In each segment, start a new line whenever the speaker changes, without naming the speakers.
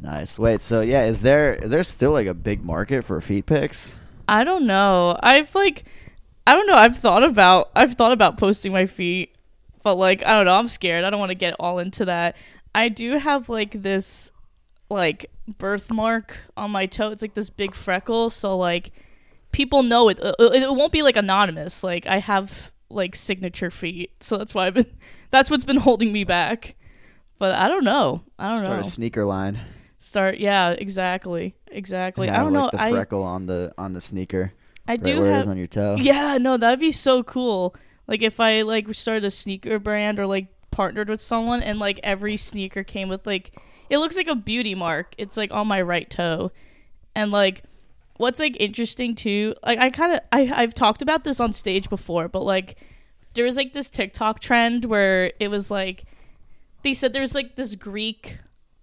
Nice. Wait, so yeah, is there still like a big market for feet pics?
I don't know. I don't know. I've thought about posting my feet, but like I don't know. I'm scared. I don't want to get all into that. I do have like this like birthmark on my toe. It's like this big freckle, so like people know it. It won't be like anonymous. Like I have like signature feet, so that's why that's what's been holding me back. But I don't know.
Start a sneaker line.
Yeah, exactly.
Yeah,
I don't know.
The freckle on the sneaker.
I
right
do
where
have.
it is on your toe.
Yeah, no, that'd be so cool. Like if I like started a sneaker brand or like partnered with someone, and like every sneaker came with like it looks like a beauty mark. It's like on my right toe, and like what's like interesting too. Like I've talked about this on stage before, but like there was like this TikTok trend where it was like they said there's like this Greek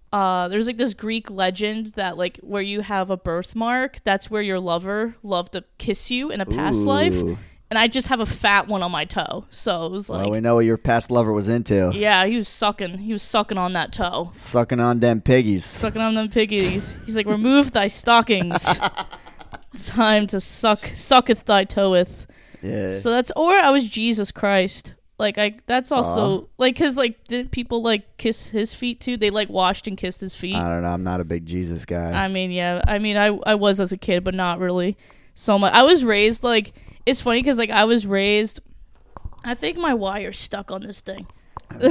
legend that like where you have a birthmark, that's where your lover loved to kiss you in a past life. And I just have a fat one on my toe. So it was like,
well, we know what your past lover was into.
Yeah, he was sucking on that toe.
Sucking on them piggies.
Sucking on them piggies. He's like, remove thy stockings. Time to sucketh thy toeth.
Yeah.
So that's, or I was Jesus Christ. Like that's also like, cause like didn't people like kiss his feet too? They like washed and kissed his feet.
I don't know. I'm not a big Jesus guy.
I mean, yeah. I mean, I was as a kid, but not really so much. I was raised like, it's funny because like I was raised. I think my wire's stuck on this thing.
Pull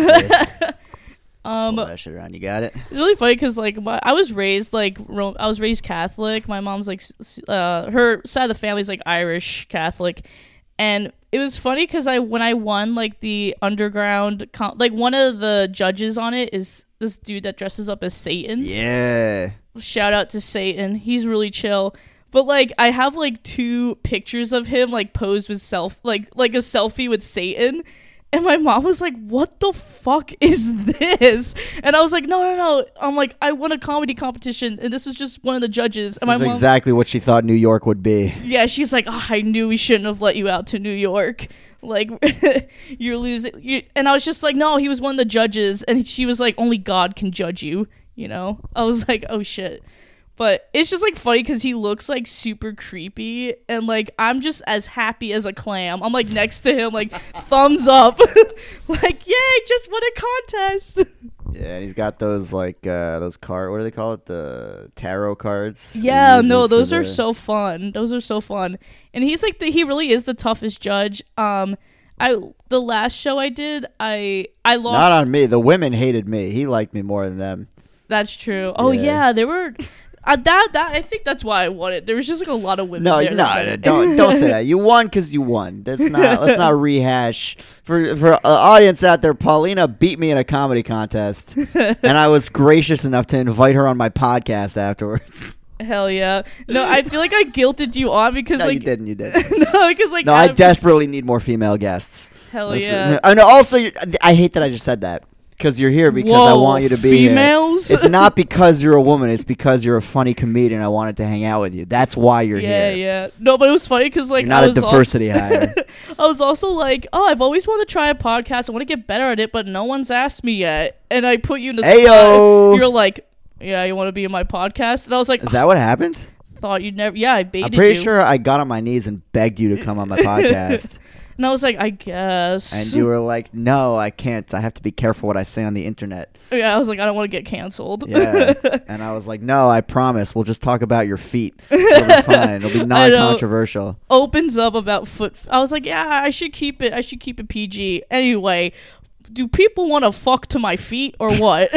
that shit around. You got it.
It's really funny because like I was raised like I was raised Catholic. My mom's like her side of the family's like Irish Catholic. And it was funny because when I won like the underground, like one of the judges on it is this dude that dresses up as Satan.
Yeah.
Shout out to Satan. He's really chill. But like I have like 2 pictures of him like posed with like a selfie with Satan. And my mom was like, what the fuck is this? And I was like, no. I'm like, I won a comedy competition, and this was just one of the judges. And
this is exactly what she thought New York would be.
Yeah, she's like, I knew we shouldn't have let you out to New York. Like, you're losing. And I was just like, no, he was one of the judges. And she was like, only God can judge you, you know? I was like, oh, shit. But it's just, like, funny because he looks, like, super creepy. And, like, I'm just as happy as a clam. I'm, like, next to him, like, thumbs up. Like, yay, just won a contest.
Yeah, and he's got those, like, those what do they call it? The tarot cards?
Yeah, no, those are so fun. Those are so fun. And he's, like, he really is the toughest judge. The last show I did, I lost.
Not on me. The women hated me. He liked me more than them.
That's true. Oh, yeah, they were... I think that's why I won it. There was just like a lot of women.
No, don't say that. You won because you won. Let's not rehash. For audience out there, Paulina beat me in a comedy contest, and I was gracious enough to invite her on my podcast afterwards.
Hell yeah! No, I feel like I guilted you on because
you didn't.
No, because like
I desperately need more female guests.
Hell yeah!
And also, I hate that I just said that. Because you're here because I want you to be
females?
Here. It's not because you're a woman. It's because you're a funny comedian. I wanted to hang out with you. That's why you're here.
Yeah. No, but it was funny because like
you're not a diversity hire.
I was also like, I've always wanted to try a podcast. I want to get better at it, but no one's asked me yet. And I put you in the spot. You're like, yeah, you want to be in my podcast? And I was like,
is that what happened?
Thought you'd never. Yeah, I baited you.
I'm pretty sure I got on my knees and begged you to come on my podcast.
And I was like, I guess.
And you were like, no, I can't. I have to be careful what I say on the internet.
Yeah, I was like, I don't want to get canceled.
Yeah. And I was like, no, I promise. We'll just talk about your feet. It'll be fine. It'll be non-controversial.
Opens up about foot. I was like, yeah, I should keep it PG. Anyway, do people want to fuck to my feet or what?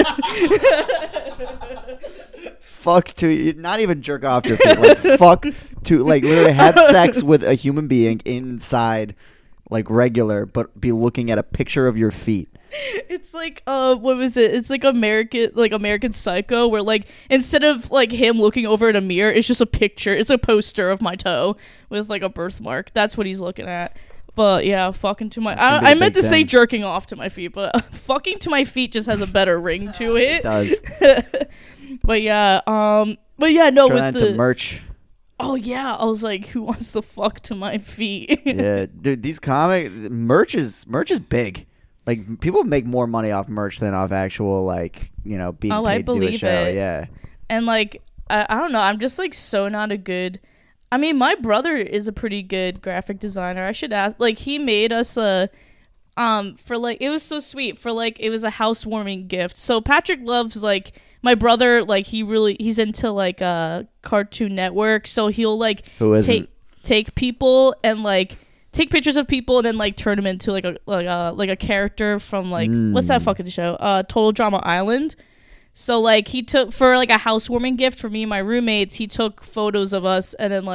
Fuck to, not even jerk off to your feet. Like, fuck to, like, literally have sex with a human being inside, like, regular, but be looking at a picture of your feet.
It's like, what was it? It's like American Psycho, where, like, instead of, like, him looking over at a mirror, it's just a picture. It's a poster of my toe with, like, a birthmark. That's what he's looking at. But, yeah, fucking to my... I meant to say jerking off to my feet, but fucking to my feet just has a better ring to it.
It does.
But, yeah, no,
turn
with
that into merch.
Oh, yeah. I was like, who wants to fuck to my feet?
Yeah, dude, these merch is big. Like, people make more money off merch than off actual, like, you know, being paid to do a show.
It.
Yeah.
And like I don't know, I'm just like so not a good. I mean, my brother is a pretty good graphic designer. I should ask. Like, he made us a for like, it was so sweet, for like, it was a housewarming gift. So Patrick loves, like, my brother, like, he's into like Cartoon Network, so he'll like take people and like take pictures of people and then like turn them into like a character from like what's that fucking show? Total Drama Island. So like he took, for like a housewarming gift for me and my roommates, he took photos of us and then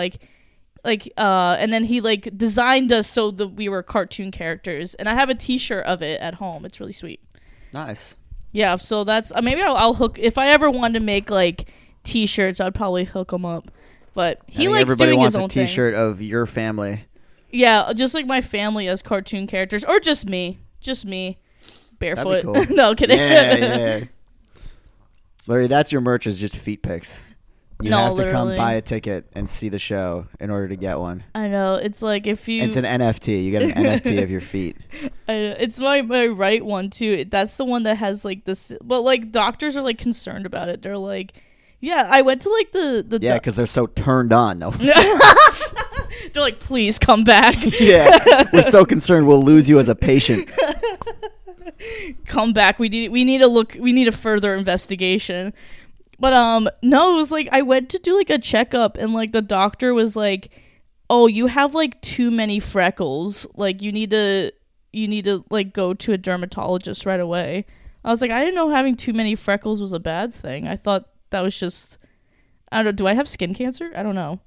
and then he like designed us so that we were cartoon characters. And I have a t-shirt of it at home. It's really sweet.
Nice.
Yeah, so that's maybe I'll hook, if I ever wanted to make like t-shirts, I'd probably hook him up. But he likes doing his own thing. Everybody wants a
t-shirt of your family.
Yeah, just like my family as cartoon characters, or just me barefoot.
That'd be cool.
No, kidding.
Yeah. Larry, that's your merch, is just feet pics. You have to come buy a ticket and see the show in order to get one.
I know. It's like if you...
It's an NFT. You get an NFT of your feet.
It's my right one, too. That's the one that has like this... But like doctors are like concerned about it. They're like... Yeah, I went to like the
yeah, because they're so turned on. No.
They're like, please come back.
Yeah, we're so concerned we'll lose you as a patient.
Come back. We need a further investigation. But no, it was like I went to do like a checkup and like the doctor was like, "Oh, you have like too many freckles. Like you need to like go to a dermatologist right away." I was like, I didn't know having too many freckles was a bad thing. I thought that was just, I don't know, do I have skin cancer? I don't know.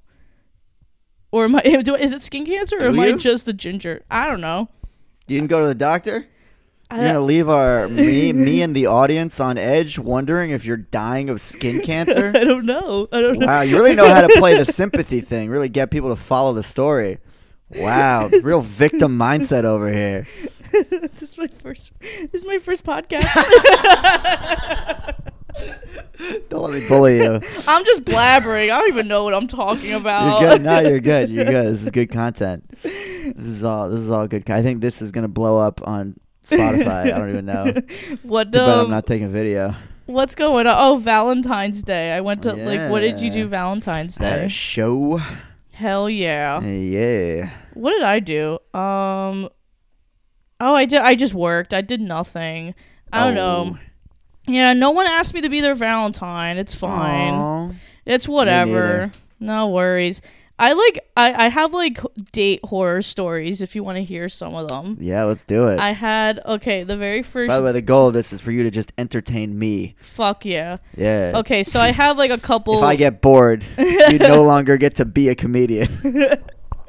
Or is it skin cancer or am I just a ginger? I don't know.
You didn't go to the doctor? You're going to leave me and the audience on edge wondering if you're dying of skin cancer?
I don't know.
Wow, you really know how to play the sympathy thing. Really get people to follow the story. Wow, real victim mindset over here.
This is my first podcast.
Don't let me bully you.
I'm just blabbering. I don't even know what I'm talking about.
You're good. No, you're good. You're good. This is good content. This is all good. I think this is going to blow up on Spotify. I don't even know.
But
I'm not taking video.
What's going on? Oh, Valentine's Day. I went to what did you do Valentine's Day?
I had a show.
Hell yeah.
Yeah.
What did I do? I just worked. I did nothing. I don't know. Yeah, no one asked me to be their Valentine. It's fine. Aww. It's whatever. No worries. I have like date horror stories if you want to hear some of them.
Yeah, let's do it.
I had the very first.
By the way, the goal of this is for you to just entertain me.
Fuck yeah.
Yeah.
Okay, so I have like a couple.
If I get bored, you no longer get to be a comedian.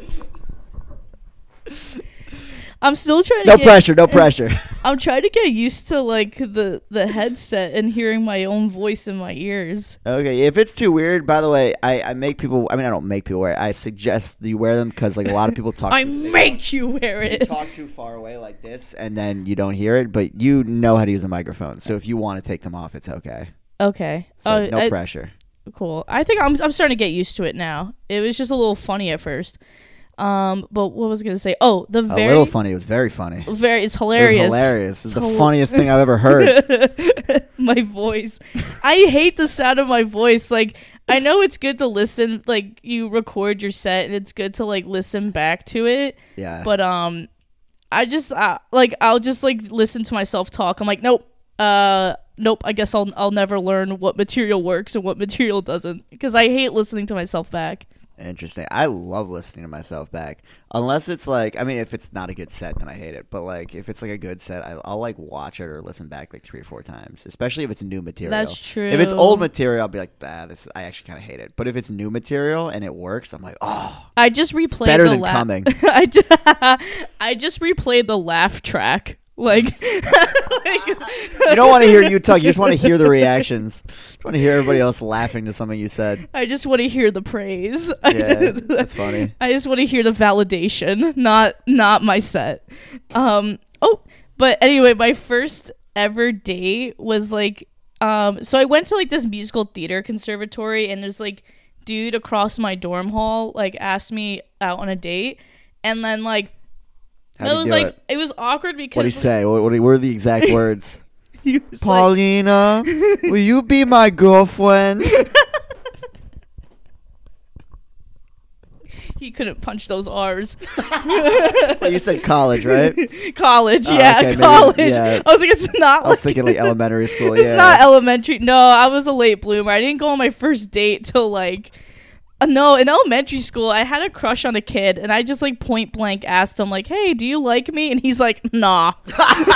I'm still trying to
No pressure.
I'm trying to get used to like the headset and hearing my own voice in my ears.
Okay, if it's too weird, by the way, I make people, I don't make people wear it. I suggest you wear them because like a lot of people talk.
I make you wear it.
You talk too far away like this and then you don't hear it, but you know how to use a microphone. So if you want to take them off, it's okay.
Okay.
So no pressure.
Cool. I think I'm starting to get used to it now. It was just a little funny at first. But what was I going to say? Oh, a
little funny. It was very funny.
It's hilarious.
It was hilarious. It's the funniest thing I've ever heard.
My voice. I hate the sound of my voice. Like, I know it's good to listen. Like, you record your set, and it's good to like listen back to it.
Yeah.
But I just I'll just like listen to myself talk. I'm like, nope. I guess I'll never learn what material works and what material doesn't because I hate listening to myself back.
Interesting. I love listening to myself back. Unless it's like, if it's not a good set, then I hate it. But like, if it's like a good set, I'll like watch it or listen back like 3 or 4 times. Especially if it's new material.
That's true.
If it's old material, I'll be like, I actually kind of hate it. But if it's new material and it works, I'm like, oh.
I just replayed
better than coming.
I just replayed the laugh track. Like
you don't want to hear you talk. You just want to hear the reactions. You want to hear everybody else laughing to something you said.
I just want to hear the praise.
Yeah, that's funny.
I just want to hear the validation, not my set. But anyway, my first ever date was like, so I went to like this musical theater conservatory, and there's like dude across my dorm hall like asked me out on a date, and then like. It was awkward because
what did he say? What were the exact words?
He was
Paulina, will you be my girlfriend?
he couldn't punch those R's.
Well, you said college, right?
College,
Oh,
yeah,
okay, maybe,
college.
yeah.
I was like, it's not
I was
like
thinking like elementary school.
it's
Yeah.
not elementary. No, I was a late bloomer. I didn't go on my first date till like no, in elementary school, I had a crush on a kid, and I just like point blank asked him like, "Hey, do you like me?" And he's like, "Nah." And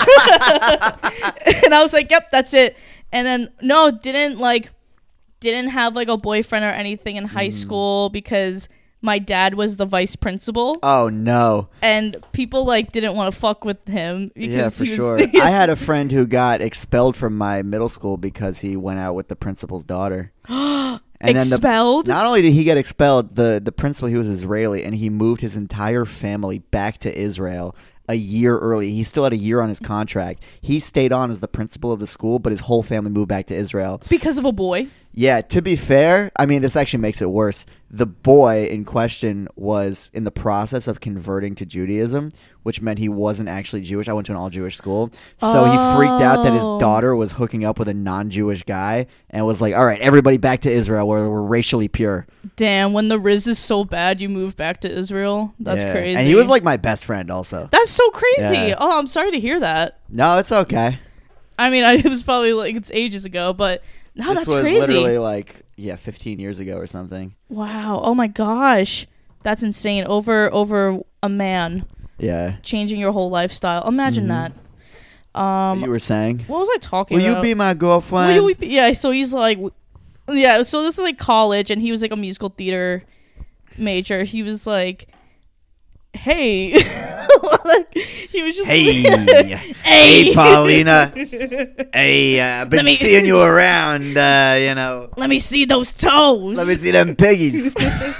I was like, "Yep, that's it." And then no, didn't have like a boyfriend or anything in high school because my dad was the vice principal,
Oh no.
and people like didn't want to fuck with him. Because
Yeah, for
he was,
sure. I had a friend who got expelled from my middle school because he went out with the principal's daughter. And
expelled.
Not only did he get expelled, the principal, he was Israeli, and he moved his entire family back to Israel a year early. He still had a year on his contract. He stayed on as the principal of the school, but his whole family moved back to Israel.
Because of a boy.
Yeah, to be fair, I mean, this actually makes it worse. The boy in question was in the process of converting to Judaism, which meant he wasn't actually Jewish. I went to an all-Jewish school. So he freaked out that his daughter was hooking up with a non-Jewish guy and was like, all right, everybody back to Israel where we're racially pure.
Damn, when the Riz is so bad, you move back to Israel? That's
Yeah.
crazy.
And he was like my best friend also.
That's so crazy.
Yeah.
Oh, I'm sorry to hear that.
No, it's okay.
I mean, it was probably like it's ages ago, but no,
This
that's
was
crazy.
literally like, 15 years ago or something.
Wow. Oh my gosh. That's insane. Over a man
Yeah.
changing your whole lifestyle. Imagine that.
You were saying?
What was I talking
Will
about?
you be my girlfriend?
Will you be- yeah, so he's like yeah, so this is like college and he was like a musical theater major. He was like, "Hey." Like, he was just
Hey, Paulina. Hey, I've been seeing you around,
let me see those toes.
Let me see them piggies.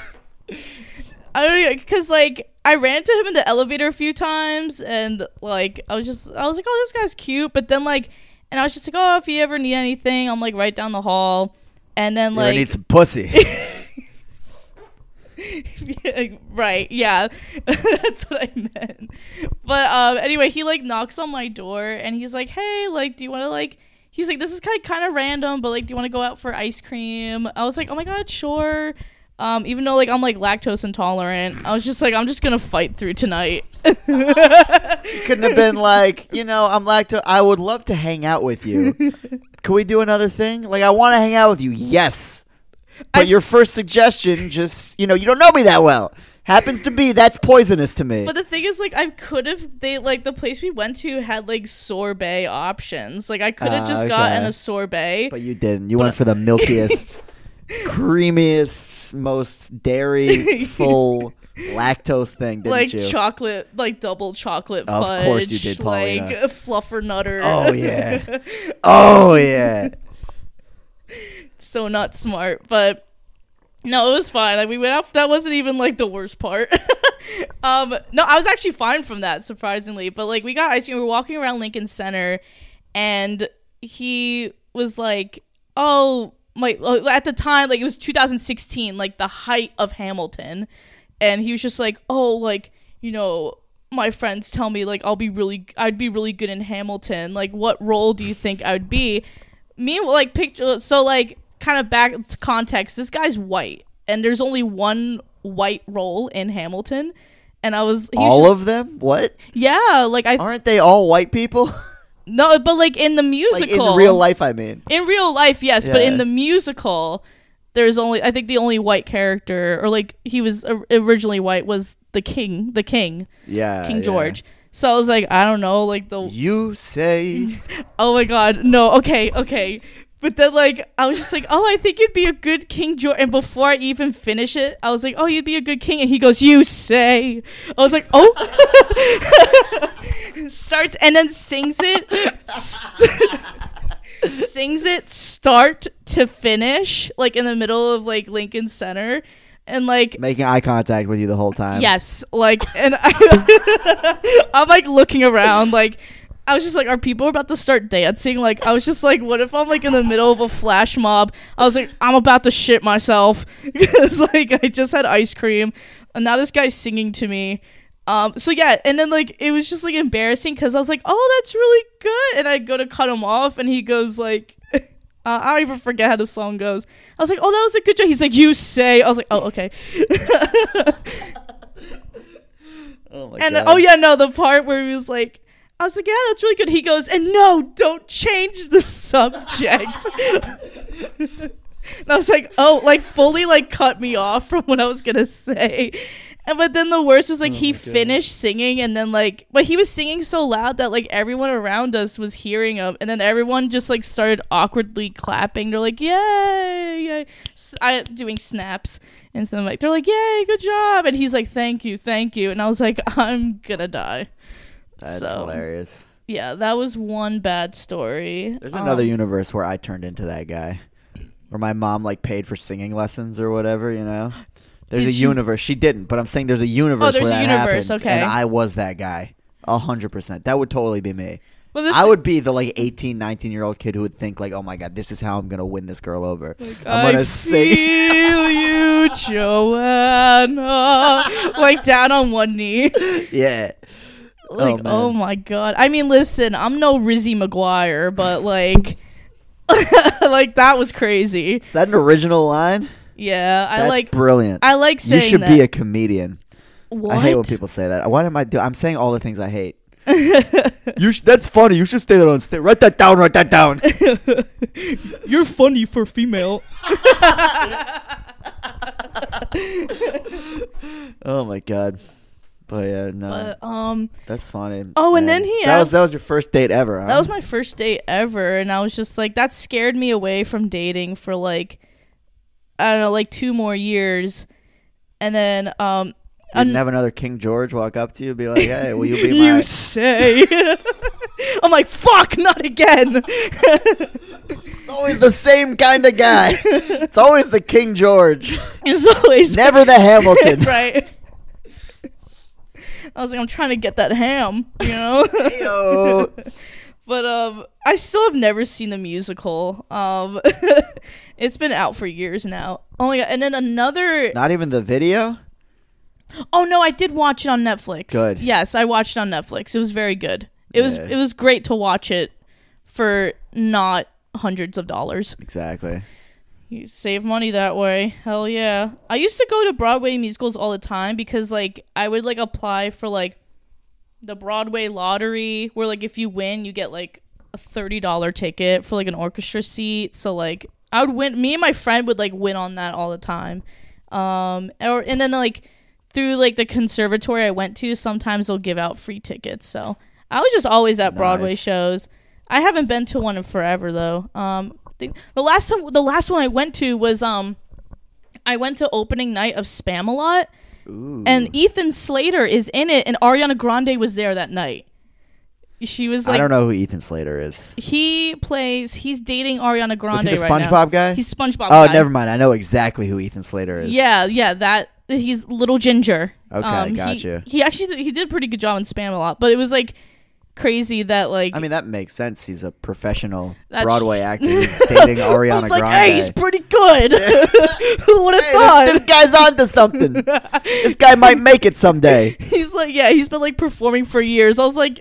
I don't know, because like I ran into him in the elevator a few times, and like I was like, oh, this guy's cute. But then like, and I was just like, oh, if you ever need anything, I'm like right down the hall. And then
You
like,
need some pussy.
right, yeah, that's what I meant. But anyway, he like knocks on my door, and he's like, hey, like, do you want to like? He's like, this is kind of random, but like, do you want to go out for ice cream? I was like, oh my god, sure. Even though like I'm like lactose intolerant, I was just like, I'm just gonna fight through tonight.
Couldn't have been like, I'm lactose. I would love to hang out with you. Can we do another thing? Like, I want to hang out with you. Yes. But your first suggestion just, you don't know me that well. Happens to be, that's poisonous to me.
But the thing is, like, I could have, the place we went to had, like, sorbet options. Like, I could have just gotten a sorbet.
But you didn't. You went for the milkiest, creamiest, most dairy-full lactose thing, didn't
like
you?
chocolate, like double chocolate fudge.
Of course you did, Paulina.
Like, fluffernutter.
Oh, yeah. Oh, yeah.
So not smart, but no, it was fine. Like we went out. That wasn't even like the worst part. No, I was actually fine from that, surprisingly. But like we got ice cream. We were walking around Lincoln Center, and he was like, "Oh, at the time, like it was 2016, like the height of Hamilton," and he was just like, "Oh, like my friends tell me like I'd be really good in Hamilton. Like, what role do you think I would be?" Me, like picture. So like. Kind of back to context, this guy's white, and there's only one white role in Hamilton, and
all of them? What?
Yeah, like
aren't they all white people?
No, but like in the musical,
like in real life, I mean.
In real life, yes,
Yeah.
but in the musical, there's only I think the only white character, or like he was originally white, was the king,
Yeah,
King George. So I was like, I don't know, like
You say.
Oh my god, no, okay. But then, like, I was just like, oh, I think you'd be a good King George. And before I even finish it, I was like, oh, you'd be a good king. And he goes, you say. I was like, oh. Starts and then sings it. Sings it start to finish, like, in the middle of, like, Lincoln Center. And, like...
Making eye contact with you the whole time.
Yes. Like, and I'm, like, looking around, like... I was just like, are people about to start dancing? Like, I was just like, what if I'm like in the middle of a flash mob? I was like, I'm about to shit myself because like I just had ice cream, and now this guy's singing to me, So yeah, and then like it was just like embarrassing because I was like, oh, that's really good, and I go to cut him off, and he goes like, I don't even forget how the song goes. I was like, oh, that was a good job. He's like, you say. I was like, oh, okay.
Oh my
And
god.
oh yeah, no, the part where he was like, I was like, yeah, that's really good. He goes, and no, don't change the subject. And I was like, oh, like fully like cut me off from what I was gonna say. And but then the worst was like he finished singing, and then like, but he was singing so loud that like everyone around us was hearing him, and then everyone just like started awkwardly clapping. They're like, yay, yay. Doing snaps. And so like they're like, yay, good job. And he's like, thank you. And I was like, I'm gonna die.
That's
So,
hilarious.
Yeah, that was one bad story.
There's another universe where I turned into that guy, where my mom like paid for singing lessons or whatever. You know, there's
Did
a
you-
universe. She didn't, but I'm saying there's a universe
there's
where
a
that
universe,
happened,
okay.
and I was that guy. 100%. That would totally be me.
Well,
I would be the like 18, 19-year-old kid who would think like, oh my god, this is how I'm gonna win this girl over. I'm gonna sing.
feel you, Joanna. Like down on one knee.
Yeah.
Like,
man.
oh my god. I mean, listen, I'm no Rizzy McGuire, but like, like that was crazy.
Is that an original line?
Yeah,
That's brilliant.
I like
You
saying
should
that.
be a comedian.
What?
I hate when people say that. What am I doing? I'm saying all the things I hate. That's funny. You should stay there on stage. Write that down.
You're funny for female.
Oh my god. But yeah, no.
But
That's funny.
Oh, and
Man.
then he
that
asked-
was your first date ever, huh?
that was my first date ever, and I was just like, that scared me away from dating for like, I don't know, like 2 more years. And then
You didn't have another King George walk up to you and be like, hey, will you be my...
you say. I'm like, fuck, not again.
It's always the same kind of guy. It's always the King George.
It's always
Never the Hamilton.
right. I was like, I'm trying to get that ham, you know.
Heyo.
But I still have never seen the musical. It's been out for years now. Oh my god! And then another.
Not even the video?
Oh no, I did watch it on Netflix.
Good.
Yes, I watched it on Netflix. It was very good. It
Yeah.
was great to watch it for not hundreds of dollars.
Exactly.
You save money that way. Hell yeah. I used to go to Broadway musicals all the time because like I would like apply for like the Broadway lottery where like if you win you get like a $30 ticket for like an orchestra seat. So like I would win, me and my friend would like win on that all the time. And then like through like the conservatory I went to, sometimes they'll give out free tickets. So I was just always at Broadway
Nice.
shows. I haven't been to one in forever though. The last one I went to was I went to opening night of Spamalot,
Ooh.
and Ethan Slater is in it, and Ariana Grande was there that night. She was like,
I don't know who Ethan Slater is.
he's dating Ariana Grande
Was he the
right now.
SpongeBob guy?
He's SpongeBob.
Oh,
guy.
never mind. I know exactly who Ethan Slater is.
Yeah, that he's Little Ginger.
Okay, gotcha.
He actually he did a pretty good job in Spamalot, but it was like crazy that like
I mean, that makes sense. He's a professional
That's
Broadway
true.
actor who's dating Ariana
I was like,
Grande.
hey, he's pretty good. Who would have
Hey,
thought?
this guy's onto something. This guy might make it someday.
He's like, yeah, he's been like performing for years. I was like,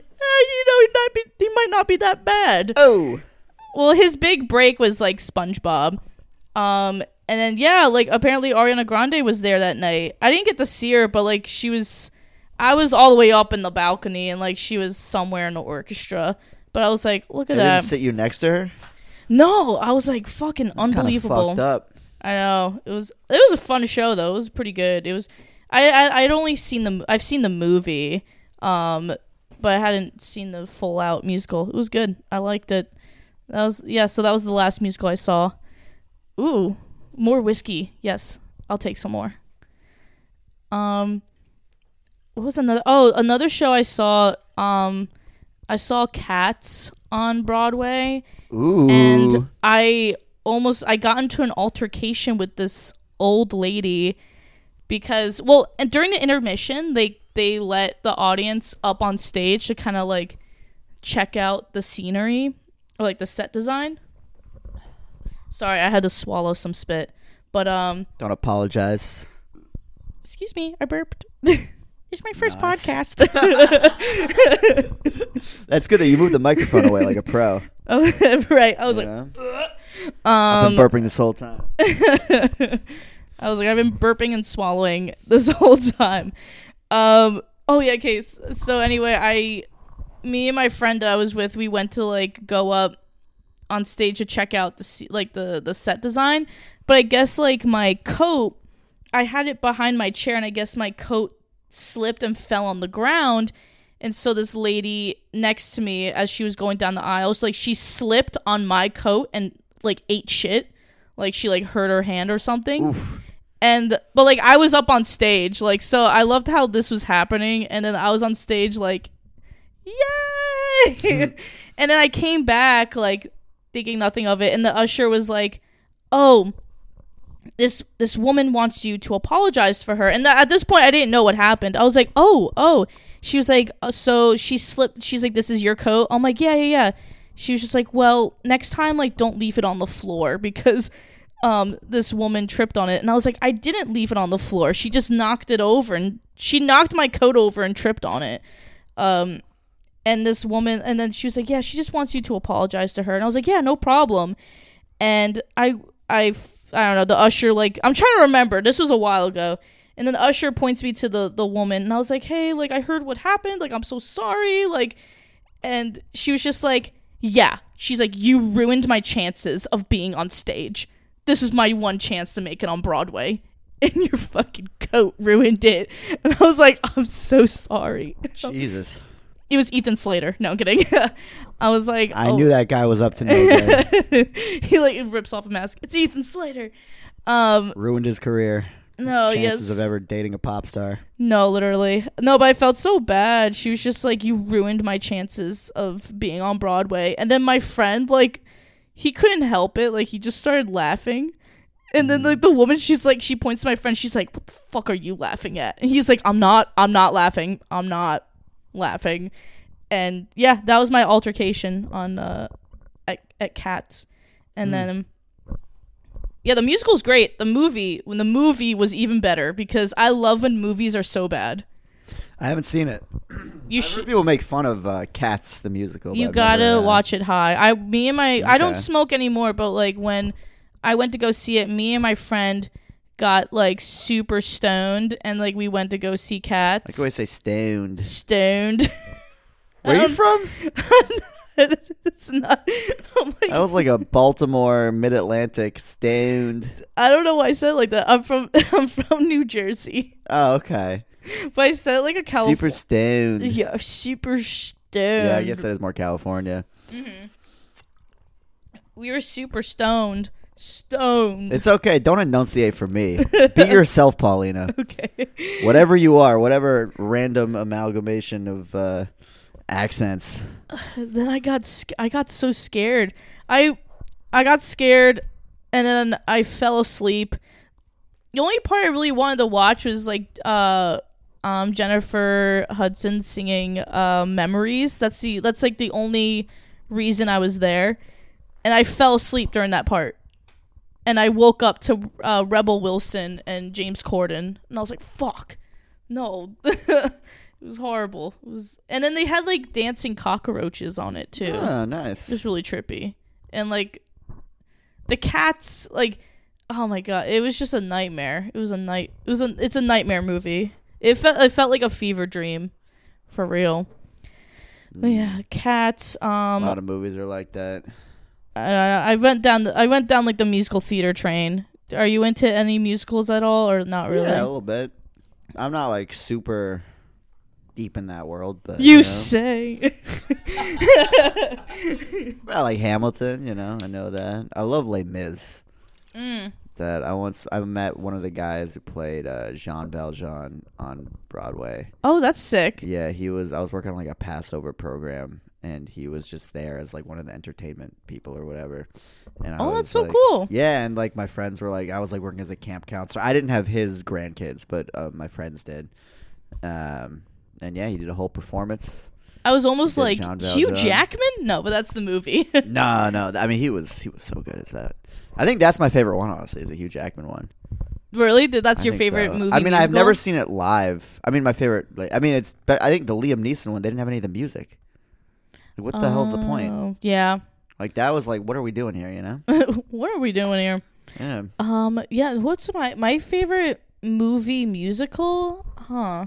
he might not be that bad.
Oh.
Well, his big break was like SpongeBob. And then yeah, like apparently Ariana Grande was there that night. I didn't get to see her, but like I was all the way up in the balcony, and like she was somewhere in the orchestra. But I was like, look at
They
that.
didn't sit you next to her?
No, I was like fucking
That's kinda
unbelievable.
fucked up.
I know it was a fun show though. It was pretty good. It was I'd only seen I've seen the movie, but I hadn't seen the full out musical. It was good. I liked it. So that was the last musical I saw. Ooh, more whiskey. Yes, I'll take some more. What was another show I saw? I saw Cats on Broadway.
Ooh.
And I got into an altercation with this old lady because, well, and during the intermission, they let the audience up on stage to kind of like check out the scenery or like the set design. Sorry, I had to swallow some spit. But
Don't apologize.
excuse me, I burped. It's my first
Nice.
podcast.
That's good that you moved the microphone away like a pro.
Right. I was
You
like,
know? I've been burping this whole time.
I was like, I've been burping and swallowing this whole time. Oh yeah, okay. So anyway, me and my friend that I was with, we went to like go up on stage to check out the set design. But I guess like my coat, I had it behind my chair, and I guess my coat slipped and fell on the ground. And so this lady next to me, as she was going down the aisles, like she slipped on my coat and like ate shit. Like she like hurt her hand or something.
Oof.
But like I was up on stage, like, so I loved how this was happening, and then I was on stage like, yay. And then I came back like thinking nothing of it, and the usher was like, oh, this woman wants you to apologize for her. And at this point I didn't know what happened. I was like, oh. She was like, so she slipped. She's like, this is your coat? I'm like, yeah. She was just like, well, next time, like, don't leave it on the floor, because this woman tripped on it. And I was like, I didn't leave it on the floor. She just knocked it over, and she knocked my coat over and tripped on it. And this woman, and then she was like, yeah, she just wants you to apologize to her. And I was like, yeah, no problem. And I don't know, the usher, like, I'm trying to remember. This was a while ago. And then the usher points me to the woman, and I was like, hey, like, I heard what happened. Like, I'm so sorry. Like, and she was just like, yeah. She's like, you ruined my chances of being on stage. This was my one chance to make it on Broadway, and your fucking coat ruined it. And I was like, I'm so sorry.
Jesus.
It was Ethan Slater. No, I'm kidding. I was like,
I knew that guy was up to no good.
He like rips off a mask. It's Ethan Slater.
Ruined his career.
No,
His chances
yes.
of ever dating a pop star.
No, literally. No, but I felt so bad. She was just like, you ruined my chances of being on Broadway. And then my friend, like, he couldn't help it. Like, he just started laughing. And then, like, the woman, she's like, she points to my friend. She's like, what the fuck are you laughing at? And he's like, I'm not laughing. I'm not laughing. And, yeah, that was my altercation on, at Cats. And then... Yeah, the musical's great. The movie was even better, because I love when movies are so bad.
I haven't seen it.
You
I've heard people make fun of Cats the musical. But
You
I've
gotta
never,
watch it high. I don't
Okay.
smoke anymore, but like when I went to go see it, me and my friend got like super stoned, and like we went to go see
I
Cats.
can always say stoned.
Stoned.
Where are you from?
It's not. I'm like,
I was like a Baltimore, Mid-Atlantic, stoned.
I don't know why I said it like that. I'm from New Jersey,
Oh, okay.
but I said it like a California.
Super stoned.
Yeah, super stoned.
Yeah, I guess that is more California.
We were super stoned. Stoned.
It's okay. Don't enunciate for me. Be yourself, Paulina.
Okay.
Whatever you are, whatever random amalgamation of accents.
Then I got so scared. I got scared, and then I fell asleep. The only part I really wanted to watch was like Jennifer Hudson singing Memories. That's like the only reason I was there. And I fell asleep during that part. And I woke up to Rebel Wilson and James Corden, and I was like, fuck. No. It was horrible. And then they had like dancing cockroaches on it too.
Oh, nice.
It was really trippy. And like the cats, like, oh my god, it was just a nightmare. It's a nightmare movie. It felt like a fever dream, for real. But yeah, Cats.
A lot of movies are like that.
I went down like the musical theater train. Are you into any musicals at all, or not really?
Yeah, a little bit. I'm not like super deep in that world, but
You
know.
say.
I like Hamilton, I know that. I love Les Mis. That I met one of the guys who played Jean Valjean on Broadway.
Oh, that's sick.
Yeah, I was working on like a Passover program, and he was just there as like one of the entertainment people or whatever. And
That's so
like,
cool.
Yeah, and like my friends were like, I was like working as a camp counselor. I didn't have his grandkids, but my friends did. And yeah, he did a whole performance.
I was almost like
Jean
Hugh
Valjean.
Jackman. No, but that's the movie.
No. I mean, he was so good as that. I think that's my favorite one, honestly, is the Hugh Jackman one.
Really? That's
I
your
think
favorite
so.
movie?
I mean, I've
musical?
never seen it live. I mean, my favorite. Like, I mean, it's. But I think the Liam Neeson one. They didn't have any of the music. Like, what the hell's the point?
Oh, yeah.
Like that was like, what are we doing here? You know?
What are we doing here?
Yeah.
Yeah. What's my favorite movie musical? Huh.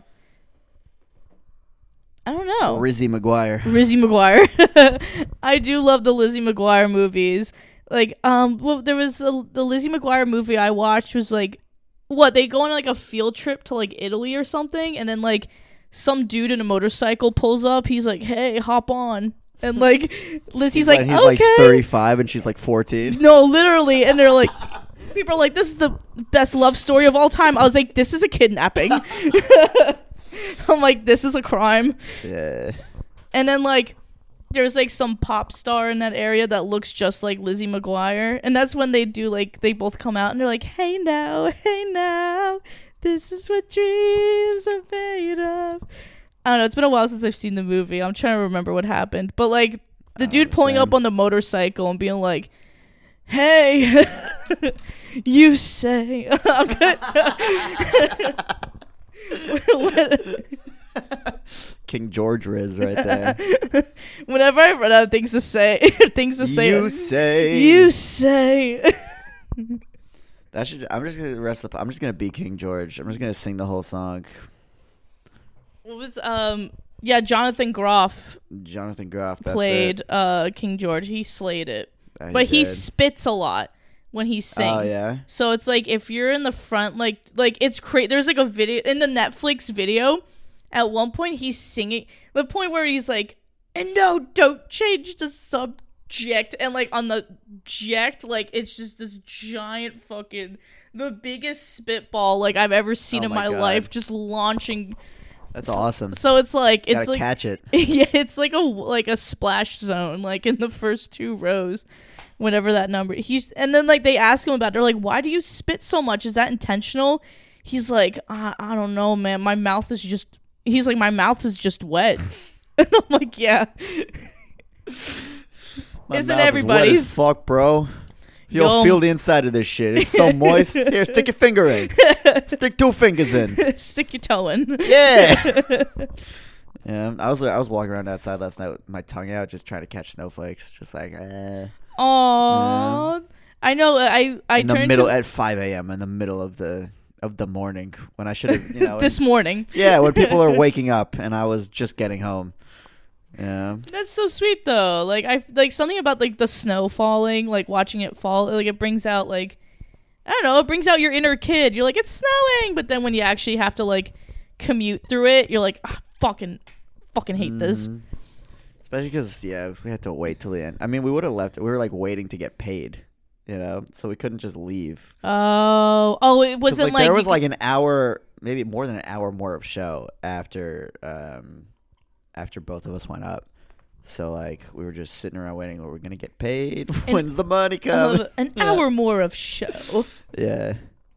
I don't know.
Rizzy McGuire.
Lizzie McGuire. I do love the Lizzie McGuire movies. Like, well, there was the Lizzie McGuire movie I watched was like, what, they go on like a field trip to like Italy or something, and then like some dude in a motorcycle pulls up. He's like, "Hey, hop on," and like Lizzie's like,
he's
"Okay."
like 35 and she's like 14.
No, literally, and they're like, people are like, "This is the best love story of all time." I was like, "This is a kidnapping." I'm like, "This is a crime."
Yeah.
And then like there's like some pop star in that area that looks just like Lizzie McGuire, and that's when they do like, they both come out and they're like, hey now, this is what dreams are made of. I don't know, it's been a while since I've seen the movie. I'm trying to remember what happened, but like the dude pulling
same.
up on the motorcycle and being like, hey, you say I'm good.
King George Riz right there.
Whenever I run out of things to say,
You say.
You say.
That should. I'm just gonna rest up. I'm just gonna be King George. I'm just gonna sing the whole song.
What was yeah, Jonathan Groff
Jonathan Groff that's
played
it.
King George. He slayed it.
Yeah,
But he
did.
spits a lot when he sings.
Oh yeah.
So it's like if you're in the front, like it's crazy. There's like a video in the Netflix video. At one point, he's singing the point where he's like, "And no, don't change the subject." And like on the ject, like it's just this giant fucking, the biggest spitball like I've ever seen
Oh
in
my
my
God.
life, just launching.
That's awesome.
So it's like
Gotta catch it.
yeah, it's like a splash zone, like in the first 2 rows. Whenever that number, and then like they ask him about it, they're like, "Why do you spit so much? Is that intentional?" He's like, I don't know, man. My mouth is just. He's like, my mouth is just wet. And I'm like, yeah.
My
Isn't
mouth
everybody's?
is wet as fuck, bro.
Yo.
You'll feel the inside of this shit. It's so moist. Here, stick your finger in. Stick 2 fingers in.
Stick your toe in.
Yeah. Yeah. I was walking around outside last night with my tongue out, just trying to catch snowflakes. Just like,
Aww.
Yeah.
I know. I
in the
turned
middle
to
at 5 a.m. in the middle of the morning when I should have,
this morning.
Yeah, when people are waking up and I was just getting home. Yeah.
That's so sweet though. Like I like something about like the snow falling, like watching it fall, like it brings out like, I don't know, it brings out your inner kid. You're like, it's snowing, but then when you actually have to like commute through it, you're like, fucking hate this.
Especially because we had to wait till the end. I mean, we would have left. We were like waiting to get paid, so we couldn't just leave.
Oh, it wasn't like
there was like an hour, maybe more than an hour more of show after both of us went up. So like we were just sitting around waiting. We're gonna get paid. When's the money coming?
an hour more of show.
Yeah.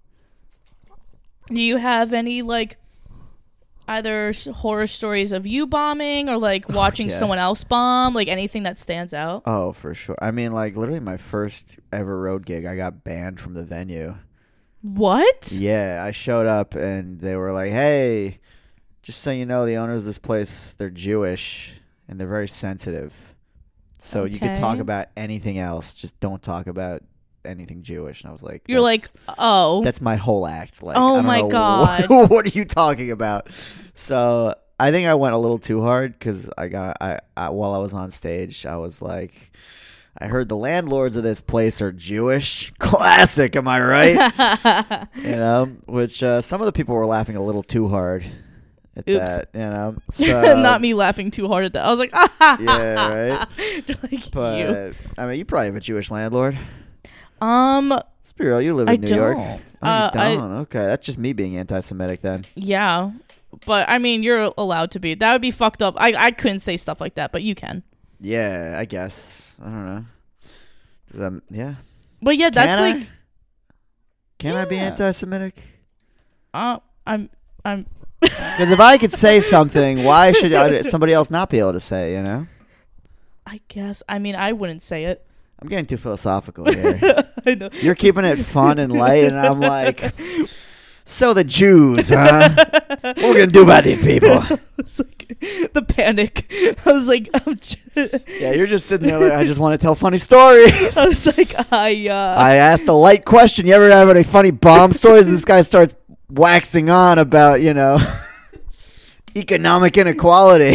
Do you have any like either horror stories of you bombing or like watching
Yeah.
someone else bomb, like anything that stands out?
Oh, for sure. I mean, like literally my first ever road gig, I got banned from the venue.
What?
Yeah, I showed up and they were like, "Hey, just so you know, the owners of this place, they're Jewish and they're very sensitive. So you could talk
Okay.
about anything else, just don't talk about anything Jewish." And I was like,
You're like, oh.
that's my whole act. Like,
Oh
I don't
my
know
God.
what are you talking about? So I think I went a little too hard because I while I was on stage, I was like, I heard the landlords of this place are Jewish. Classic, am I right? Which some of the people were laughing a little too hard at
Oops.
that. So,
Not me laughing too hard at that. I was like, ah,
Yeah, right.
like,
But
you.
I mean, you probably have a Jewish landlord.
Let's
be real, you live
I
in New York.
don't.
Oh, you don't? Okay, that's just me being anti-Semitic then.
Yeah. But I mean, you're allowed to be. That would be fucked up. I couldn't say stuff like that, but you can.
Yeah, I guess. I don't know. Does that, yeah.
But yeah, that's
Can I?
like
Can I be
Yeah.
anti-Semitic?
I'm
Because if I could say something, why should somebody else not be able to say,
I guess. I mean, I wouldn't say it.
I'm getting too philosophical here.
I know.
You're keeping it fun and light, and I'm like, So the Jews, huh? What are we gonna do about these people?
It's like the panic. I was like,
Yeah, you're just sitting there like, I just want to tell funny stories.
I was like, I
asked a light question. You ever have any funny bomb stories? And this guy starts waxing on about, economic inequality.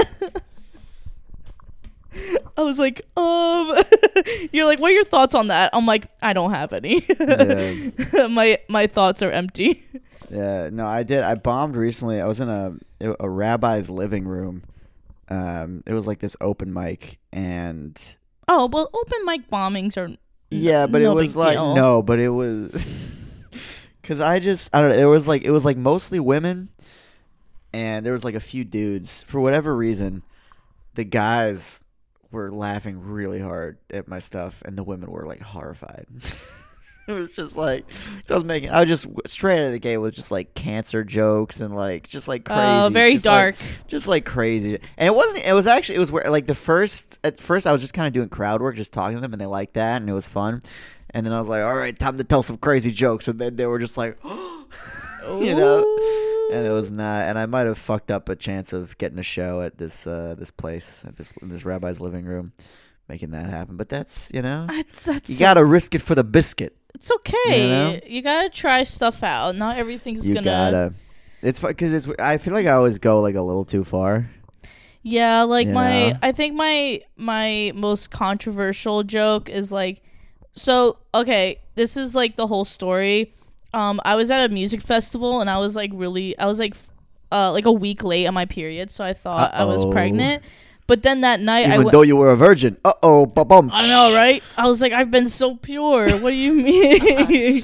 I was like, you're like, what are your thoughts on that? I'm like, I don't have any.
Yeah.
My thoughts are empty.
Yeah, no, I did. I bombed recently. I was in a rabbi's living room. It was like this open mic, and
Oh, well, open mic bombings are
yeah, but
no
it was
big
like
deal.
no, but it was because I don't know. It was like mostly women, and there was like a few dudes. For whatever reason, the guys were laughing really hard at my stuff, and the women were like horrified. It was just like, so I was just straight out of the gate with just like cancer jokes and like just like crazy,
very
just
dark,
just like crazy. And it was where like at first I was just kind of doing crowd work, just talking to them, and they liked that, and it was fun. And then I was like, all right, time to tell some crazy jokes, and then they were just like, and it was not. And I might have fucked up a chance of getting a show at this place at this rabbi's living room, making that happen. But that's you gotta risk it for the biscuit.
It's okay. You gotta try stuff out. Not everything's
you gotta. It's fun because I feel like I always go like a little too far.
Yeah, like I think my most controversial joke is like, so okay, this is like the whole story. I was at a music festival and I was like a week late on my period, so I thought I was pregnant. But then that night,
even though you were a virgin, ba-bum.
I know, right? I was like, I've been so pure. What do you mean?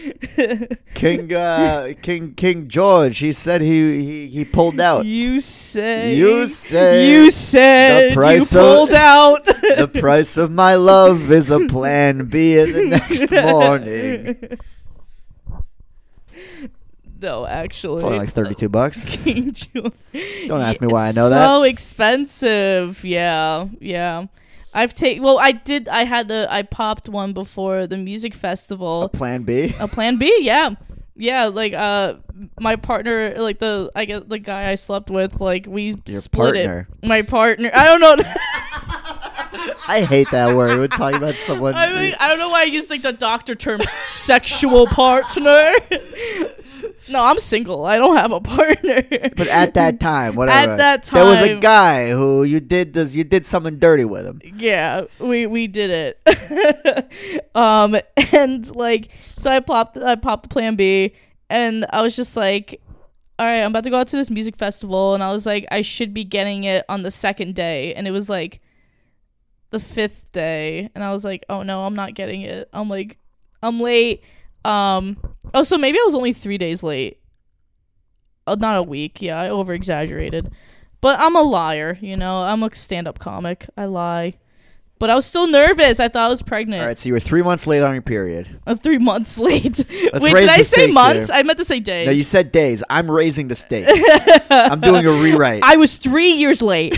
King George, he said he pulled out.
You said
the price
you pulled out.
The price of my love is a plan B in the next morning.
No, actually,
it's only like $32.
King George.
Don't ask me why I know that.
So expensive. Yeah. I popped one before the music festival.
A plan B.
Yeah. Like my partner, like the guy I slept with, like we
Your
split
partner.
it. My partner. I don't know.
I hate that word. We're talking about someone.
I don't know why I used like the doctor term, sexual partner. No, I'm single. I don't have a partner.
But at that time, whatever.
At that time,
there was a guy who you did something dirty with him.
Yeah, we did it. And like, so I popped the plan B, and I was just like, all right, I'm about to go out to this music festival, and I was like, I should be getting it on the second day, and it was like the fifth day, and I was like, oh no, I'm not getting it. I'm like, I'm late. So maybe I was only 3 days late. Not a week. Yeah, I over exaggerated. But I'm a liar, I'm a stand-up comic. I lie. But I was still nervous. I thought I was pregnant.
All right, so you were 3 months late on your period.
3 months late.
Let's
Wait,
raise
did I
the
say
stakes
months?
here.
I meant to say days.
No, you said days. I'm raising the stakes. I'm doing a rewrite.
I was 3 years late.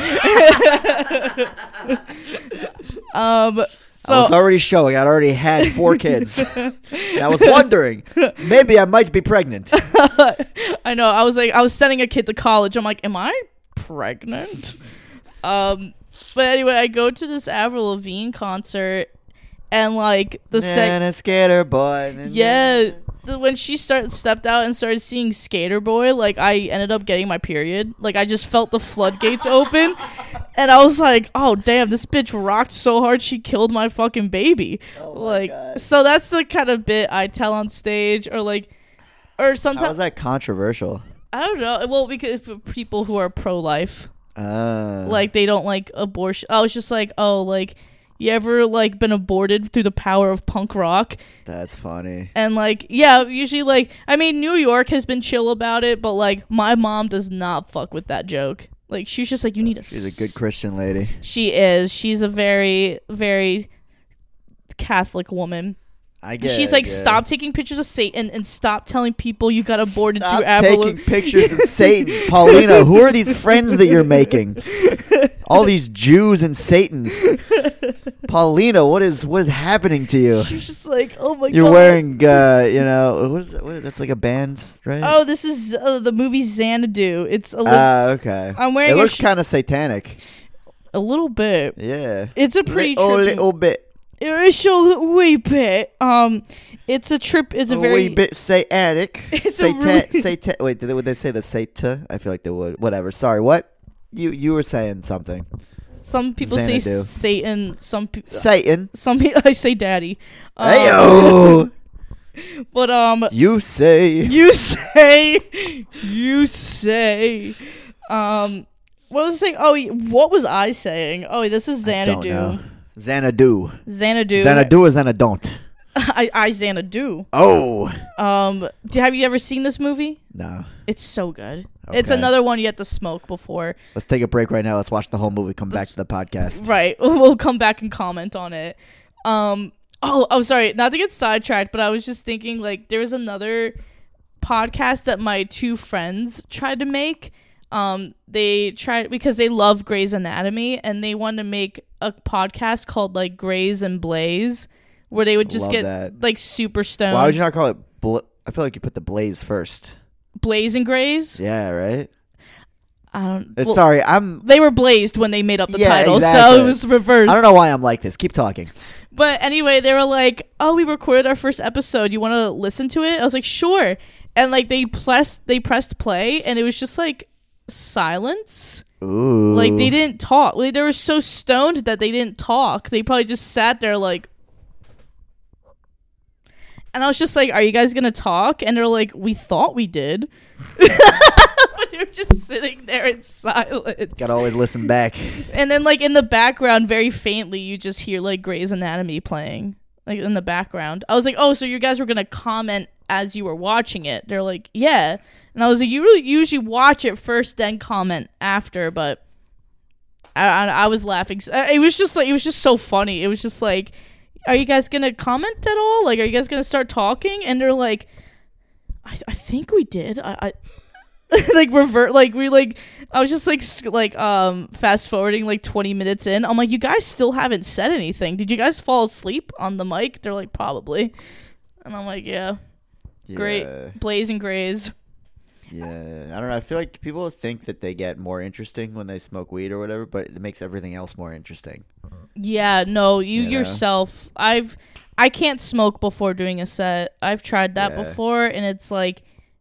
So,
I was already showing. I already had 4 kids. And I was wondering, maybe I might be pregnant.
I know. I was sending a kid to college. I'm like, am I pregnant? But anyway, I go to this Avril Lavigne concert, and like
a skater boy.
Yeah. When she stepped out and started singing Skater Boy, like I ended up getting my period. Like I just felt the floodgates open, and I was like, "Oh damn, this bitch rocked so hard she killed my fucking baby."
Oh God.
So that's the kind of bit I tell on stage, or sometimes.
How is that controversial?
I don't know. Well, because for people who are pro-life, like they don't like abortion. I was just like, oh, like. You ever, like, been aborted through the power of punk rock?
That's funny.
And, like, yeah, usually, like, I mean, New York has been chill about it, but, like, my mom does not fuck with that joke. Like, she's just like, you need
She's a good Christian lady.
She is. She's a very, very Catholic woman. She's like, stop taking pictures of Satan and stop telling people you got aborted through Avril.
Stop taking pictures of Satan. Paulina, who are these friends that you're making? All these Jews and Satans. Paulina, what is happening to you?
She's just like, oh my god.
You're wearing, what is that? That's like a band, right?
Oh, this is the movie Xanadu. It's a little.
Okay.
I'm wearing.
It looks kind of satanic.
A little bit.
Yeah.
It's a pretty
little bit.
It's a wee bit. It's a trip. It's a very
wee bit satanic.
It's a really.
Wait, would they say the Sata? I feel like they would. Whatever. Sorry. What? You were saying something.
Some people say
Xanadu.
Satan. Some people.
Satan.
Some people. I say daddy.
Heyo.
But
You say.
You say. What was I saying? Oh, what was I saying? Oh, this is Xanadu.
I don't know. Xanadu.
Xanadu
or Xanadon't?
I Xanadu.
Oh.
Have you ever seen this movie?
No.
It's so good.
Okay.
It's another one you have to smoke before.
Let's take a break right now. Let's watch the whole movie. Come back to the podcast.
Right. We'll come back and comment on it. Oh, sorry. Not to get sidetracked, but I was just thinking, like, there was another podcast that my two friends tried to make. They tried because they love Grey's Anatomy, and they wanted to make a podcast called like Grey's and Blaze, where they would just like super stoned.
Why would you not call it? I feel like you put the Blaze first.
Blaze and Grey's?
Yeah, right.
I don't.
They
were blazed when they made up the
Yeah,
title,
exactly.
so it was reversed.
I don't know why I'm like this. Keep talking.
But anyway, they were like, "Oh, we recorded our first episode. You want to listen to it?" I was like, "Sure." And like they pressed play, and it was just like silence.
Ooh.
Like they didn't talk. Like, they were so stoned that they didn't talk. They probably just sat there like. And I was just like, "Are you guys gonna talk?" And they're like, "We thought we did." But they were just sitting there in silence.
Gotta always listen back.
And then, like, in the background, very faintly, you just hear, like, Grey's Anatomy playing, like, in the background. I was like, oh, so you guys were going to comment as you were watching it. They're like, yeah. And I was like, you really usually watch it first, then comment after, but I was laughing. It was just so funny. It was just like, are you guys going to comment at all? Like, are you guys going to start talking? And they're like, I think we did. I like revert, like we like I was just like fast forwarding like 20 minutes in. I'm like, you guys still haven't said anything. Did you guys fall asleep on the mic? They're like, probably. And I'm like, yeah. Great. Blaze and Grays.
Yeah, I don't know. I feel like people think that they get more interesting when they smoke weed or whatever, but it makes everything else more interesting.
Yeah, no, you
know?
yourself. I can't smoke before doing a set. I've tried that before, and it's like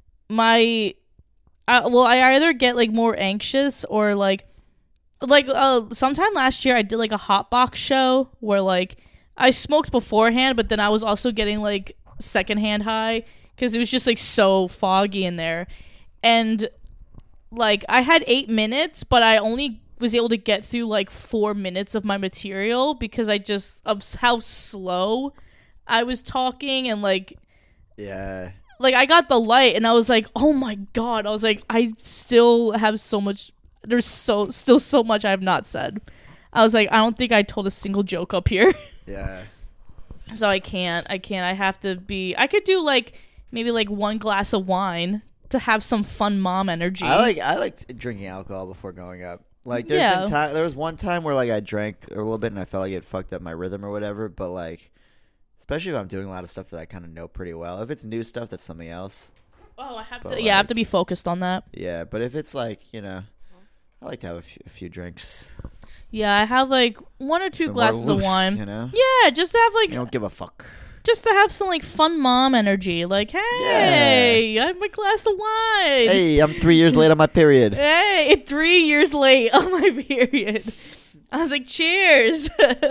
I either get like more anxious or like sometime last year I did like a hot box show where like I smoked beforehand, but then I was also getting like secondhand high because it was just like so foggy in there. And like I had 8 minutes, but I only was able to get through like 4 minutes of my material because of how slow I was talking. And like,
yeah,
like I got the light and I was like, oh my god, I was like, I still have so much, there's still so much I have not said. I was like, I don't think I told a single joke up here.
Yeah.
So I can't. I have to be, I could do like maybe like 1 glass of wine to have some fun mom energy.
I like drinking alcohol before going up. Like there was one time where like I drank a little bit and I felt like it fucked up my rhythm or whatever, but like especially if I'm doing a lot of stuff that I kind of know pretty well. If it's new stuff, that's something else.
Oh, I have to be focused on that.
Yeah, but if it's like, I like to have a few drinks.
Yeah, I have like 1 or 2 glasses of wine. Yeah, just to have like.
You don't give a fuck.
Just to have some like fun mom energy. Like, hey, I have my glass of wine.
Hey, I'm 3 years late on my period.
Hey, 3 years late on my period. I was like, cheers.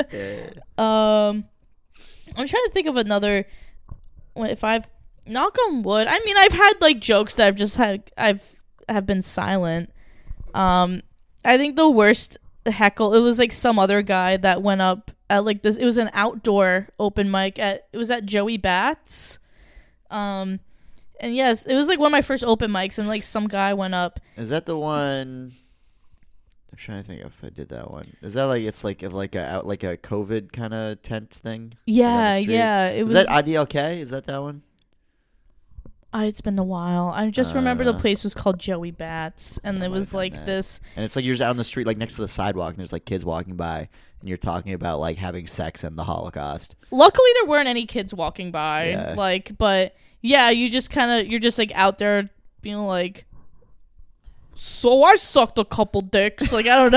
I'm trying to think of another. If I've knock on wood. I mean, I've had like jokes that I've been silent. I think the worst heckle. It was like some other guy that went up at like this. It was an outdoor open mic it was at Joey Bats. And yes, it was like one of my first open mics, and like some guy went up.
Is that the one? I'm trying to think if I did that one. Is that like it's like a COVID kind of tent thing?
Yeah, yeah. It was
that IDLK? Is that one?
It's been a while. I just remember the place was called Joey Bats, and it was like this.
And it's like you're just out on the street, like next to the sidewalk, and there's like kids walking by, and you're talking about like having sex and the Holocaust.
Luckily, there weren't any kids walking by.
Yeah.
Like, but yeah, you're just like out there being like, so I sucked a couple dicks. Like, I don't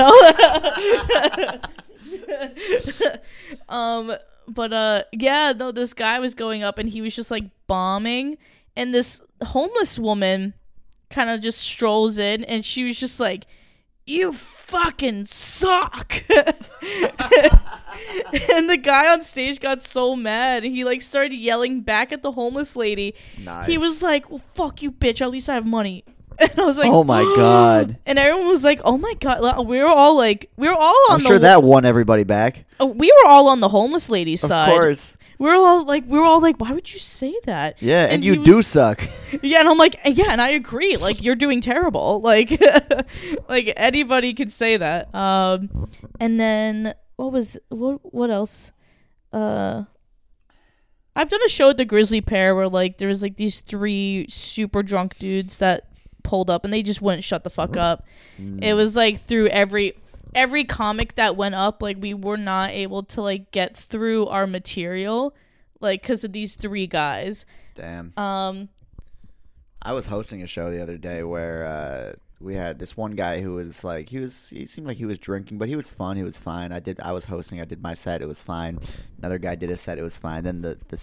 know. Yeah, no, this guy was going up and he was just like bombing, and this homeless woman kind of just strolls in and she was just like, you fucking suck. And the guy on stage got so mad, he like started yelling back at the homeless lady.
Nice.
He was like, well, fuck you, bitch, at least I have money. And I was like,
oh my God.
And everyone was like, oh my God. We were all on
I'm sure that won everybody back.
We were all on the homeless lady's side.
Of course.
We were all like, why would you say that?
Yeah, and you do suck.
Yeah, and I'm like, yeah, and I agree. Like, you're doing terrible. Like, like anybody could say that. And then what else? I've done a show at the Grizzly Pear where like there was like these 3 super drunk dudes that pulled up and they just wouldn't shut the fuck up. It was like through every comic that went up, like we were not able to like get through our material, like because of these 3 guys.
Damn. I was hosting a show the other day where we had this one guy who was like, he seemed like he was drinking, but he was fun. He was fine. I was hosting. I did my set. It was fine. Another guy did his set. It was fine. Then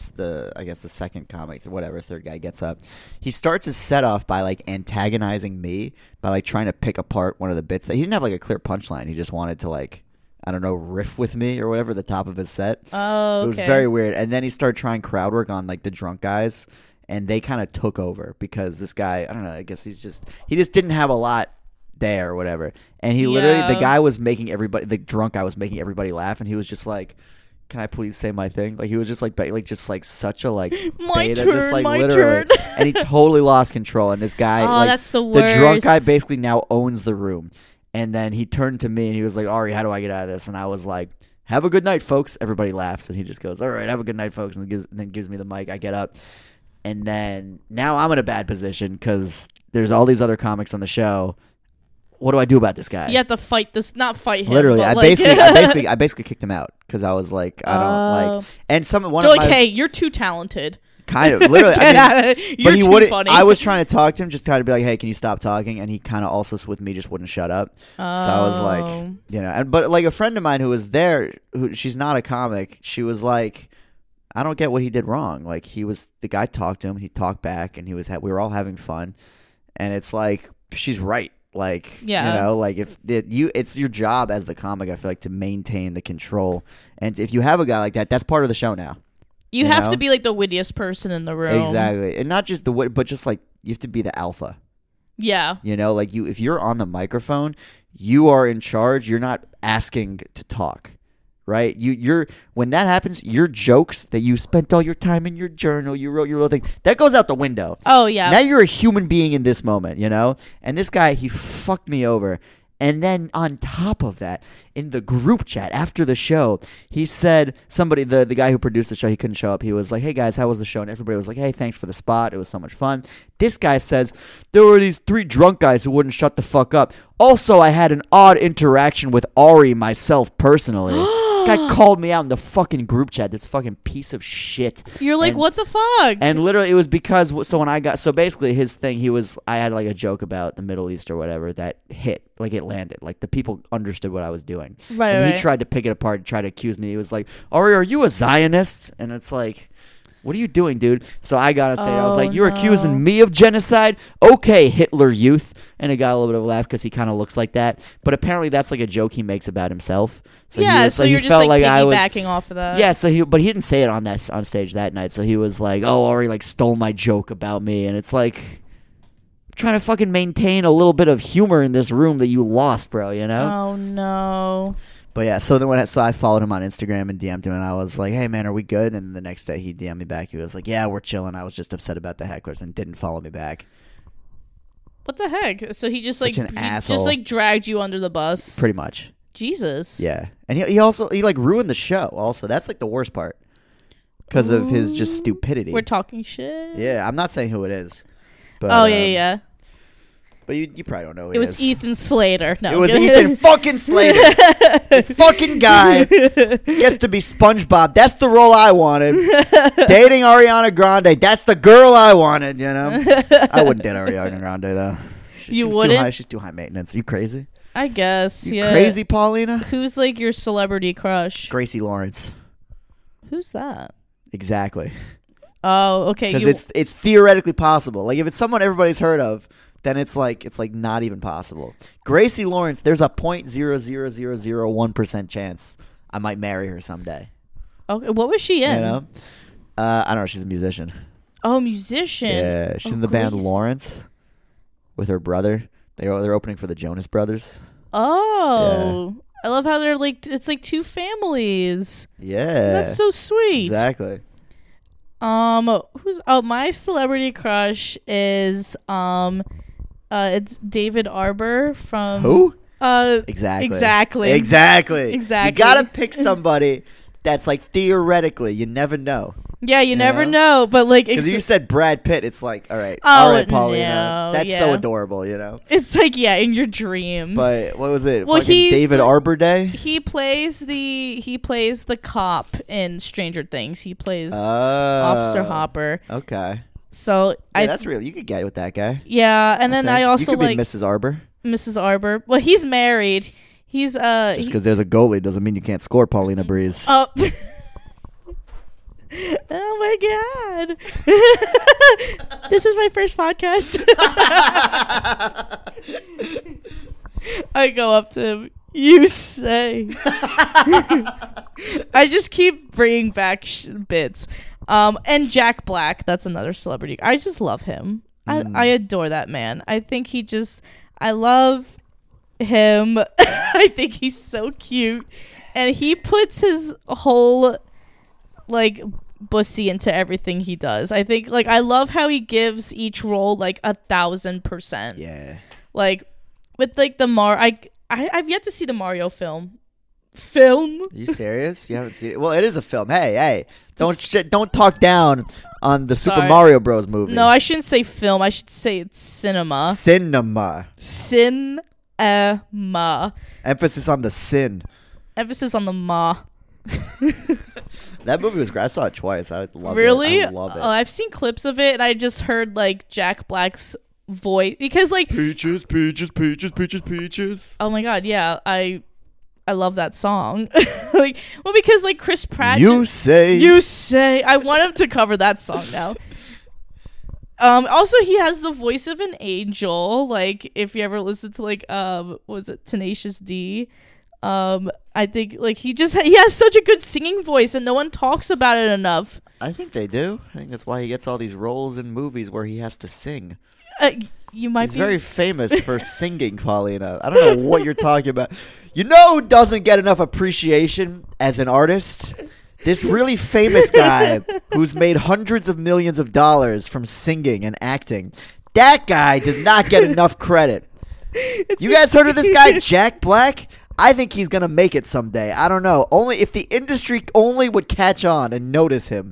I guess the second comic, whatever, third guy gets up. He starts his set off by like antagonizing me by like trying to pick apart one of the bits. He didn't have like a clear punchline. He just wanted to like, I don't know, riff with me or whatever, the top of his set.
Oh, okay.
It was very weird. And then he started trying crowd work on like the drunk guys. And they kind of took over because this guy, I don't know, I guess he just didn't have a lot there or whatever. And he literally, the guy was making everybody, the drunk guy was making everybody laugh. And he was just like, can I please say my thing? Like he was just like such a like
my
beta,
turn,
just like
my
literally.
turn.
And he totally lost control. And this guy, like
that's the worst.
The drunk guy basically now owns the room. And then he turned to me and he was like, Ari, how do I get out of this? And I was like, have a good night, folks. Everybody laughs. And he just goes, all right, have a good night, folks. And then gives me the mic. I get up. And then now I'm in a bad position because there's all these other comics on the show. What do I do about this guy?
You have to fight this, not fight him.
Literally,
but
I basically kicked him out because I was like, I don't like. And
hey, you're too talented.
Kind of, literally.
You're too funny.
I was trying to talk to him, just trying to be like, hey, can you stop talking? And he kind of also with me just wouldn't shut up. So I was like, but like a friend of mine who was there, she's not a comic. She was like, I don't get what he did wrong. Like the guy talked to him, he talked back, and we were all having fun. And it's like, she's right. Like, like it's your job as the comic, I feel like, to maintain the control. And if you have a guy like that, that's part of the show now.
You have to be like the wittiest person in the room.
Exactly. And not just the wit, but just like you have to be the alpha.
Yeah.
Like if you're on the microphone, you are in charge. You're not asking to talk. Right? You're when that happens, your jokes that you spent all your time in your journal, you wrote your little thing, that goes out the window.
Oh yeah.
Now you're a human being in this moment, And this guy, he fucked me over. And then on top of that, in the group chat after the show, he said the guy who produced the show, he couldn't show up. He was like, hey guys, how was the show? And everybody was like, hey, thanks for the spot. It was so much fun. This guy says, there were these 3 drunk guys who wouldn't shut the fuck up. Also, I had an odd interaction with Ari myself personally. Guy called me out in the fucking group chat, this fucking piece of shit.
You're like, what the fuck?
And literally it was because, so basically his thing, I had like a joke about the Middle East or whatever that hit, like it landed, like the people understood what I was doing.
Right,
and he tried to pick it apart and try to accuse me. He was like, Ari, are you a Zionist? And it's like, what are you doing, dude? So I got on stage. I was like, you're accusing me of genocide? Okay, Hitler Youth. And it got a little bit of a laugh because he kind of looks like that. But apparently that's like a joke he makes about himself. So
so you're just like piggybacking off of that.
Yeah, but he didn't say it on stage that night. So he was like, oh, Ari like stole my joke about me. And it's like, I'm trying to fucking maintain a little bit of humor in this room that you lost, bro,
Oh, no.
But yeah, so then I followed him on Instagram and DM'd him, and I was like, hey, man, are we good? And the next day he DM'd me back. He was like, yeah, we're chilling. I was just upset about the hecklers and didn't follow me back.
What the heck? So he just
asshole.
just like dragged you under the bus?
Pretty much.
Jesus.
Yeah. And he also ruined the show also. That's like the worst part. because of his just stupidity.
We're talking shit.
Yeah, I'm not saying who it is. But,
yeah.
But you probably don't know who
It was Ethan Slater. No,
it was Ethan fucking Slater. This fucking guy gets to be SpongeBob. That's the role I wanted. Dating Ariana Grande. That's the girl I wanted, you know? I wouldn't date Ariana Grande, though.
You wouldn't?
She's too high maintenance. You crazy?
I guess,
You crazy, Paulina?
Who's, like, your celebrity crush?
Gracie Lawrence.
Who's that?
Exactly.
Oh, okay.
Because it's theoretically possible. Like, if it's someone everybody's heard of, then it's like not even possible. Gracie Lawrence, there's a 0.00001% chance I might marry her someday.
Okay, what was she in?
You know? I don't know. She's a musician.
Oh, musician.
Yeah, she's in the band Lawrence with her brother. They're opening for the Jonas Brothers.
Oh, yeah. I love how they're like it's like two families.
Yeah,
that's so sweet.
Exactly.
My celebrity crush is it's David Arbor from
who? Exactly. You gotta pick somebody that's like theoretically you never know.
Yeah, you never know, but like
because you said Brad Pitt, it's like all right, Paulina,
no,
that's so adorable, you know.
It's like in your dreams.
But what was it?
Well,
David Arbor Day.
He plays the cop in Stranger Things. He plays Officer Hopper.
Okay.
So
that's real. You could get with that guy.
Yeah, and then I also
you could be Mrs. Arbor.
Mrs. Arbor. Well, he's married. He's
just because there's a goalie doesn't mean you can't score, Paulina Breeze.
Oh. Oh my god. This is my first podcast. I go up to him. You say. I just keep bringing back bits. And Jack Black, that's another celebrity. I just love him. I adore that man. I think I love him. I think he's so cute. And he puts his whole like bussy into everything he does. I think like I love how he gives each role like 1,000%.
Yeah.
Like with like I've yet to see the Mario film.
Are you serious? You haven't seen it? Well, it is a film. Hey, don't talk down on the Super Mario Bros. Movie.
No, I shouldn't say film. I should say it's cinema.
Cinema. Emphasis on the sin.
Emphasis on the ma.
That movie was great. I saw it twice. I love it.
Really?
I love it.
Oh, I've seen clips of it, and I just heard like Jack Black's voice because like
peaches.
Oh my god, yeah, I love that song. Because like Chris Pratt.
You say.
I want him to cover that song now. Also, he has the voice of an angel. Like if you ever listen to like was it Tenacious D? I think like he has such a good singing voice and no one talks about it enough.
I think they do. I think that's why he gets all these roles in movies where he has to sing.
He's
very famous for singing, Paulina. I don't know what you're talking about. You know who doesn't get enough appreciation as an artist? This really famous guy who's made hundreds of millions of dollars from singing and acting. That guy does not get enough credit. You guys heard of this guy, Jack Black? I think he's going to make it someday. I don't know. Only if the industry only would catch on and notice him.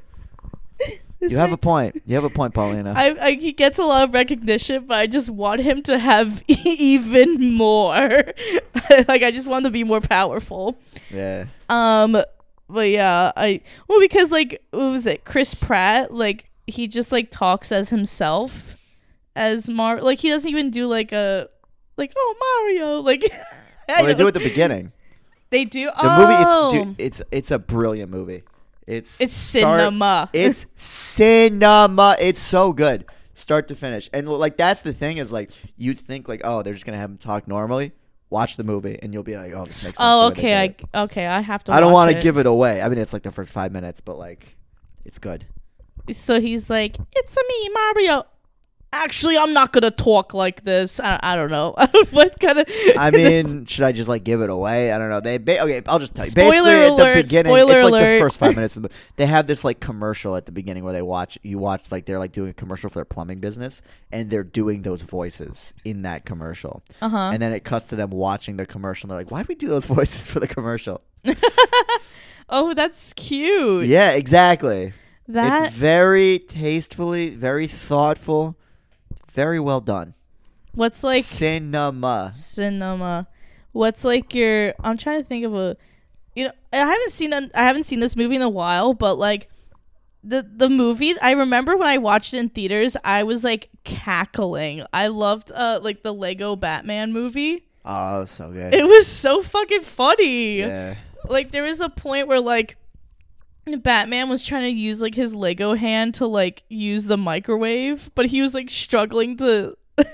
You have a point. You have a point, Paulina.
He gets a lot of recognition, but I just want him to have even more. Like, I just want him to be more powerful.
Yeah.
But yeah, because like, what was it? Chris Pratt, like, he just like talks as himself as like, he doesn't even do like oh, Mario, like.
Well, they do at the beginning.
They do.
The movie, it's a brilliant movie. It's
cinema.
It's cinema. It's so good, start to finish. And like that's the thing is like you'd think like they're just gonna have him talk normally. Watch the movie and you'll be like, this makes sense.
Oh, okay. I have to.
I don't want to give it away. I mean, it's like the first 5 minutes, but like, it's good.
So he's like, "It's a me, Mario." Actually, I'm not gonna talk like this. I don't know. What kind of?
I mean, should I just like give it away? I don't know. Okay, I'll just tell you.
Spoiler
Basically,
alert,
at the beginning,
spoiler
it's like
alert.
the first 5 minutes of the movie. They have this like commercial at the beginning where you watch like they're like doing a commercial for their plumbing business, and they're doing those voices in that commercial. And then it cuts to them watching the commercial, and they're like, "Why did we do those voices for the commercial?"
Oh, that's cute.
Yeah, exactly.
That
It's very tastefully, very thoughtful, very well done.
what's like
Cinema.
What's like your? I'm trying to think of a. I haven't seen this movie in a while, but like the movie, I remember when I watched it in theaters, I was like cackling. I loved like the Lego Batman movie.
Oh, so good.
It was so fucking funny.
Yeah.
Like there was a point where like Batman was trying to use like his Lego hand to like use the microwave, but he was like struggling to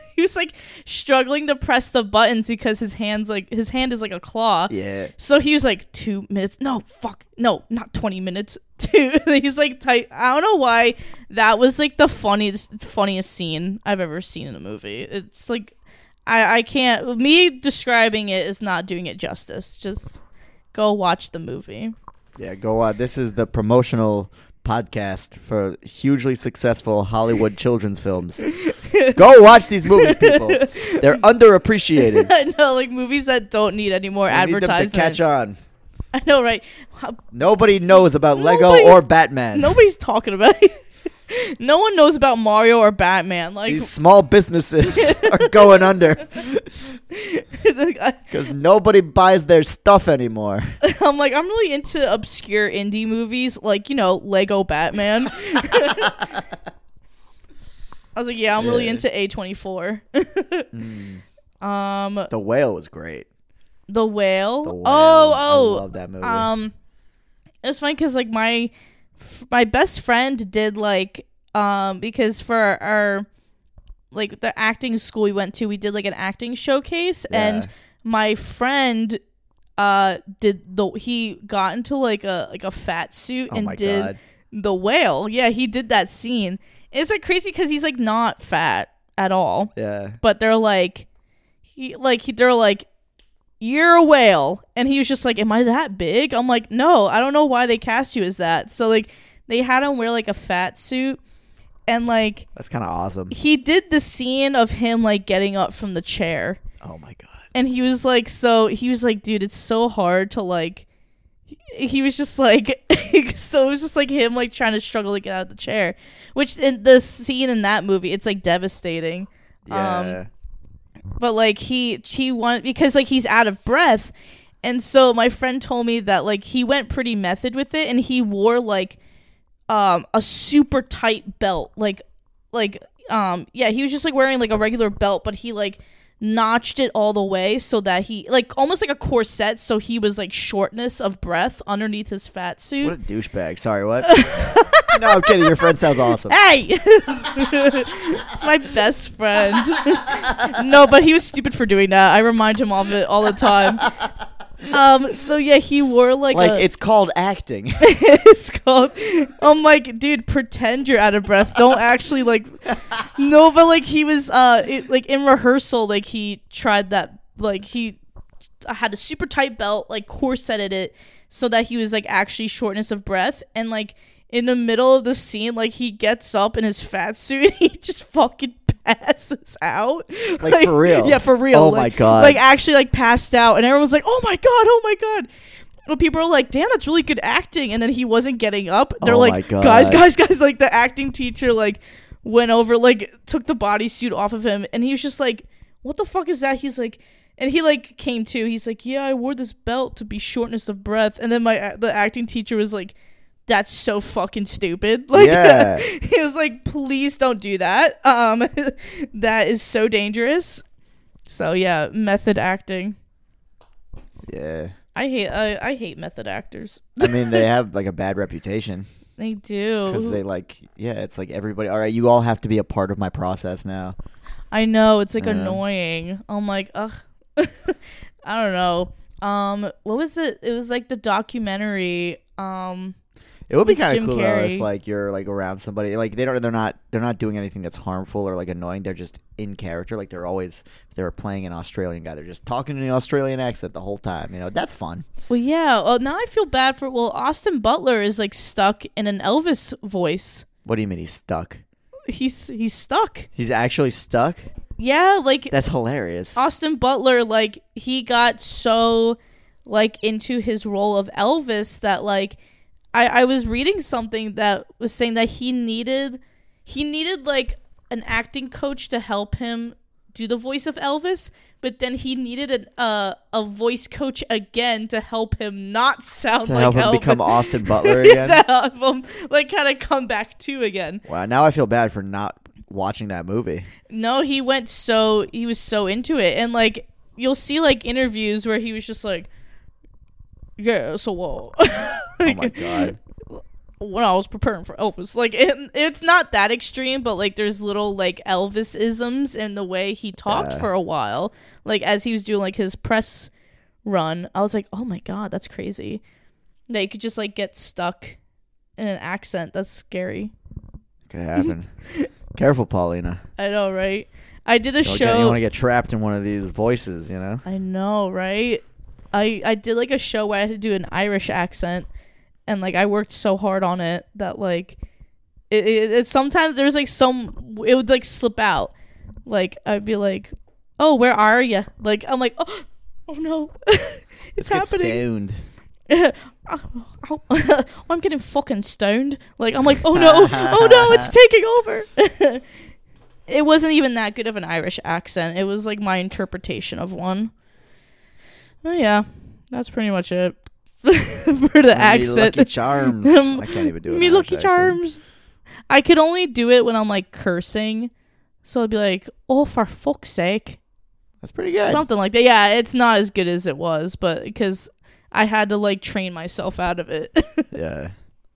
press the buttons because his hand is like a claw.
Yeah.
So he was like 2 minutes. No, not 20 minutes. He's like tight. I don't know why that was like the funniest scene I've ever seen in a movie. It's like I can't. Me describing it is not doing it justice. Just go watch the movie.
Yeah, go on. This is the promotional podcast for hugely successful Hollywood children's films. Go watch these movies, people. They're underappreciated.
I know, like movies that don't need any more advertisement.
Need them to catch on.
I know, right?
Nobody knows about Lego or Batman.
Nobody's talking about it. No one knows about Mario or Batman. Like
these small businesses are going under because nobody buys their stuff anymore.
I'm really into obscure indie movies, like Lego Batman. I was like, I'm really into A24.
The Whale was great.
The Whale.
Oh, I love that movie.
It's funny because like my best friend did like because for our like the acting school we went to, we did like an acting showcase, and my friend he got into like a fat suit and did The Whale. Yeah, he did that scene. It's like crazy because he's like not fat at all.
Yeah,
but they're like they're like, you're a whale, and he was just like, am I that big? I'm like, no, I don't know why they cast you as that. So like they had him wear like a fat suit, and like
that's kind of awesome.
He did the scene of him like getting up from the chair.
Oh my god.
And he was like, dude, it's so hard to like, he was just like, so it was just like him like trying to struggle to get out of the chair, which in the scene in that movie, it's like devastating.
Yeah.
But like he wanted, because like he's out of breath, and so my friend told me that like he went pretty method with it, and he wore like a super tight belt, he was just like wearing like a regular belt, but he like notched it all the way so that he like almost like a corset, so he was like shortness of breath underneath his fat suit.
What a douchebag. Sorry, what? No, I'm kidding. Your friend sounds awesome.
Hey! It's my best friend. No, but he was stupid for doing that. I remind him of it all the time. So yeah, he wore like
it's called acting.
It's called. I'm like, dude, pretend you're out of breath. Don't actually like. No, but like he was like in rehearsal, like he tried that, like he had a super tight belt, like corseted it so that he was like actually shortness of breath, and like in the middle of the scene, like he gets up in his fat suit and he just fucking passes out.
Like for real?
Yeah, for real.
Oh
like,
my god.
Like actually like passed out, and everyone's like, oh my god. But people are like, damn, that's really good acting. And then he wasn't getting up. They're like, guys. Like the acting teacher like went over, like took the bodysuit off of him, and he was just like, what the fuck is that? He's like, and he like came to. He's like, yeah, I wore this belt to be shortness of breath. And then the acting teacher was like, that's so fucking stupid. Like,
yeah.
He was like, please don't do that. That is so dangerous. So yeah, method acting.
Yeah.
I hate method actors.
I mean, they have like a bad reputation.
They do.
Because they like, it's like everybody, all right, you all have to be a part of my process now.
I know, it's like annoying. I'm like, ugh. I don't know. What was it? It was like the documentary.
It would be kind of cool though,
Carrey.
if like you're like around somebody, like they're not doing anything that's harmful or like annoying. They're just in character. Like they were playing an Australian guy. They're just talking in an Australian accent the whole time. You know, that's fun.
Well, yeah. Well, now I feel bad for. Well, Austin Butler is like stuck in an Elvis voice.
What do you mean he's stuck?
He's stuck.
He's actually stuck?
Yeah, like
that's hilarious.
Austin Butler, like he got so like into his role of Elvis that like I was reading something that was saying that he needed like an acting coach to help him do the voice of Elvis, but then he needed a voice coach again to help him not sound
To
like
help him
Elvis.
become Austin Butler again.
To help him like kind of come back to again.
Wow, now I feel bad for not watching that movie.
No, he was so into it, and like you'll see like interviews where he was just like, yeah, so like,
Oh my god.
when I was preparing for Elvis, like it's not that extreme, but like there's little like Elvis isms in the way he talked for a while. Like as he was doing like his press run, I was like, oh my god, that's crazy. That you could just like get stuck in an accent. That's scary.
Could happen. Careful, Paulina.
I know, right? I did a show.
You don't want to get trapped in one of these voices, you know?
I know, right? I did like a show where I had to do an Irish accent, and like I worked so hard on it that like it sometimes there's like it would like slip out. Like I'd be like, "Oh, where are you?" Like I'm like, "Oh no, it's happening."
Stoned.
I'm getting fucking stoned. Like I'm like, "Oh no, it's taking over." It wasn't even that good of an Irish accent. It was like my interpretation of one. Oh yeah, that's pretty much it for the accent.
Lucky Charms. I can't even do it.
Me Lucky Charms. I could only do it when I'm like cursing, so I'd be like, "Oh, for fuck's sake!"
That's pretty good.
Something like that. Yeah, it's not as good as it was, but because I had to like train myself out of it.
Yeah.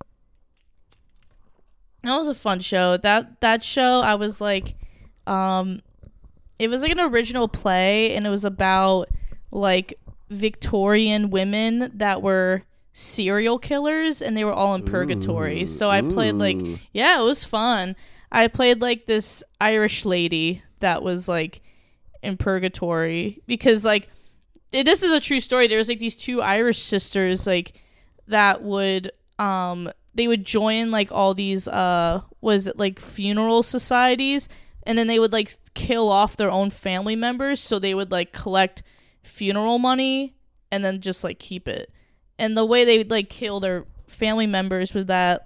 That was a fun show. That show, I was like, it was like an original play, and it was about like Victorian women that were serial killers, and they were all in purgatory. So I played like, yeah, it was fun. I played like this Irish lady that was like in purgatory because like this is a true story. There was like these two Irish sisters like that would they would join like all these was it like funeral societies, and then they would like kill off their own family members, so they would like collect funeral money and then just like keep it. And the way they would like kill their family members was that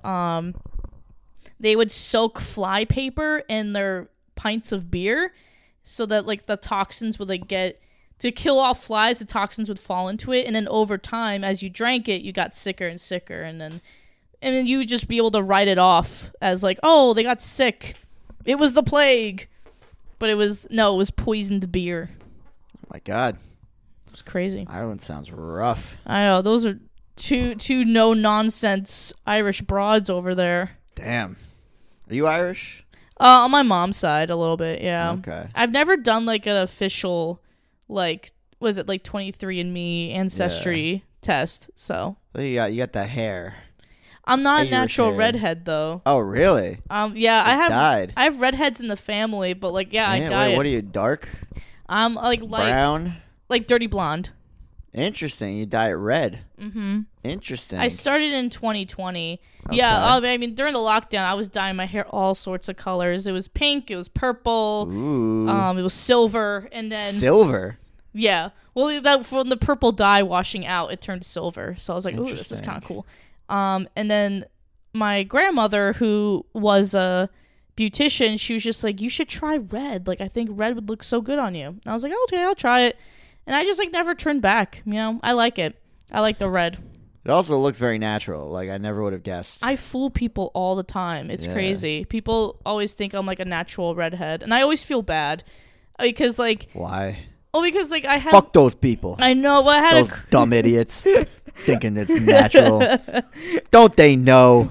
they would soak fly paper in their pints of beer so that like the toxins would like get to kill off flies, the toxins would fall into it, and then over time as you drank it you got sicker and sicker, and then you would just be able to write it off as like, oh, they got sick, it was the plague, but it was poisoned beer.
Oh my god.
It's crazy.
Ireland sounds rough.
I know. Those are two no-nonsense Irish broads over there.
Damn. Are you Irish?
On my mom's side, a little bit, yeah.
Okay.
I've never done, like, an official, like, was it, like, 23andMe Ancestry test, so.
Well, you got that hair.
I'm not a
Irish
natural
hair.
redhead, though.
Oh, really?
Yeah,
Dyed.
I have redheads in the family, but, like, yeah, I dye
wait,
it.
what are you, dark?
I'm, like
Brown?
Like dirty blonde.
Interesting. You dye it red.
Mm-hmm.
Interesting.
I started in 2020.
Okay.
Yeah, I mean, during the lockdown, I was dyeing my hair all sorts of colors. It was pink, it was purple,
Ooh.
it was silver, and then
Silver?
yeah. Well, that from the purple dye washing out, it turned silver. So I was like, ooh, this is kind of cool. And then my grandmother, who was a beautician, she was just like, you should try red. Like, I think red would look so good on you. And I was like, okay, I'll try it. And I just like never turned back. You know, I like it. I like the red.
It also looks very natural. Like, I never would have guessed.
I fool people all the time. It's crazy. People always think I'm like a natural redhead, and I always feel bad because like
why?
Oh, because like I have
Fuck those people.
I know. Well, I had
those dumb idiots thinking it's natural. Don't they know?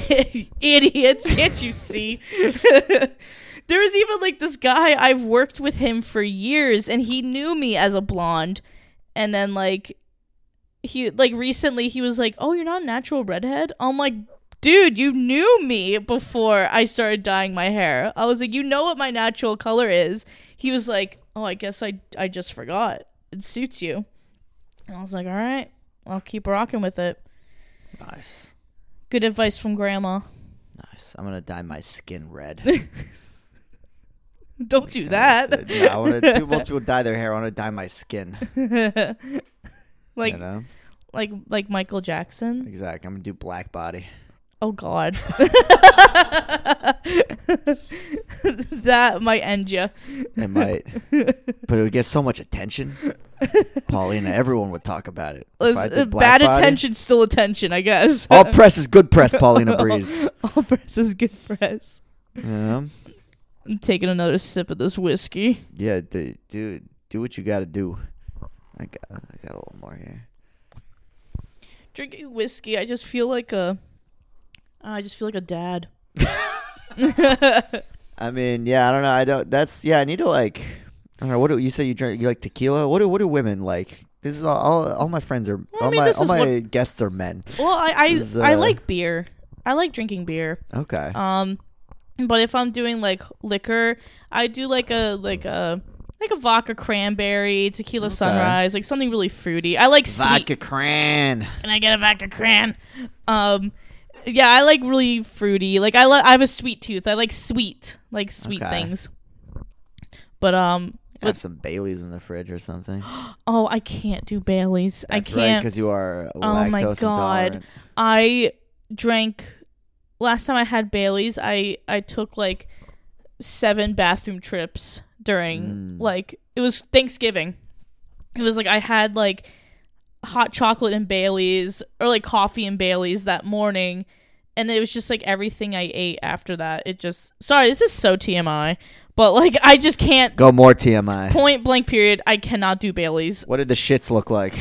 Idiots! Can't you see? There was even like this guy, I've worked with him for years, and he knew me as a blonde, and then like he like recently he was like, oh, you're not a natural redhead? I'm like, dude, you knew me before I started dyeing my hair. I was like, you know what my natural color is. He was like, oh, I guess I just forgot. It suits you. And I was like, all right, I'll keep rocking with it.
Nice.
Good advice from grandma.
Nice. I'm gonna dye my skin red.
Don't do that.
I want to. Most people dye their hair. I want to dye my skin.
Like
you know?
like Michael Jackson.
Exactly. I'm gonna do Black Body.
Oh God. That might end you.
It might, but it would get so much attention. Paulina, everyone would talk about it. If I did Black
Bad
Body,
attention, still attention, I guess.
all press is good press, Paulina Breeze.
All press is good press.
Yeah,
I'm taking another sip of this whiskey.
yeah. Do what you gotta do. I got a little more here.
Drinking whiskey, I just feel like a dad.
I mean, yeah, I don't know. I don't. That's I need to like. I don't know. What do you say? You drink? You like tequila? What do women like? This is all my friends are. All my guests are men.
Well, I like beer. I like drinking beer.
Okay.
But if I'm doing like liquor, I do like a vodka cranberry, tequila sunrise, like something really fruity. I like
vodka
sweet.
cran.
And I get a vodka cran. Yeah, I like really fruity. Like I have a sweet tooth. I like sweet things. But
have some Baileys in the fridge or something.
Oh, I can't do Baileys.
That's
I can't.
right, because you are lactose
Oh my God.
intolerant.
I drank last time I had Baileys. I took like 7 bathroom trips during like it was Thanksgiving. It was like I had like hot chocolate and Baileys or like coffee and Baileys that morning, and it was just like everything I ate after that. It just this is so TMI, but like I just can't
Go more TMI.
point blank period. I cannot do Baileys.
What did the shits look like?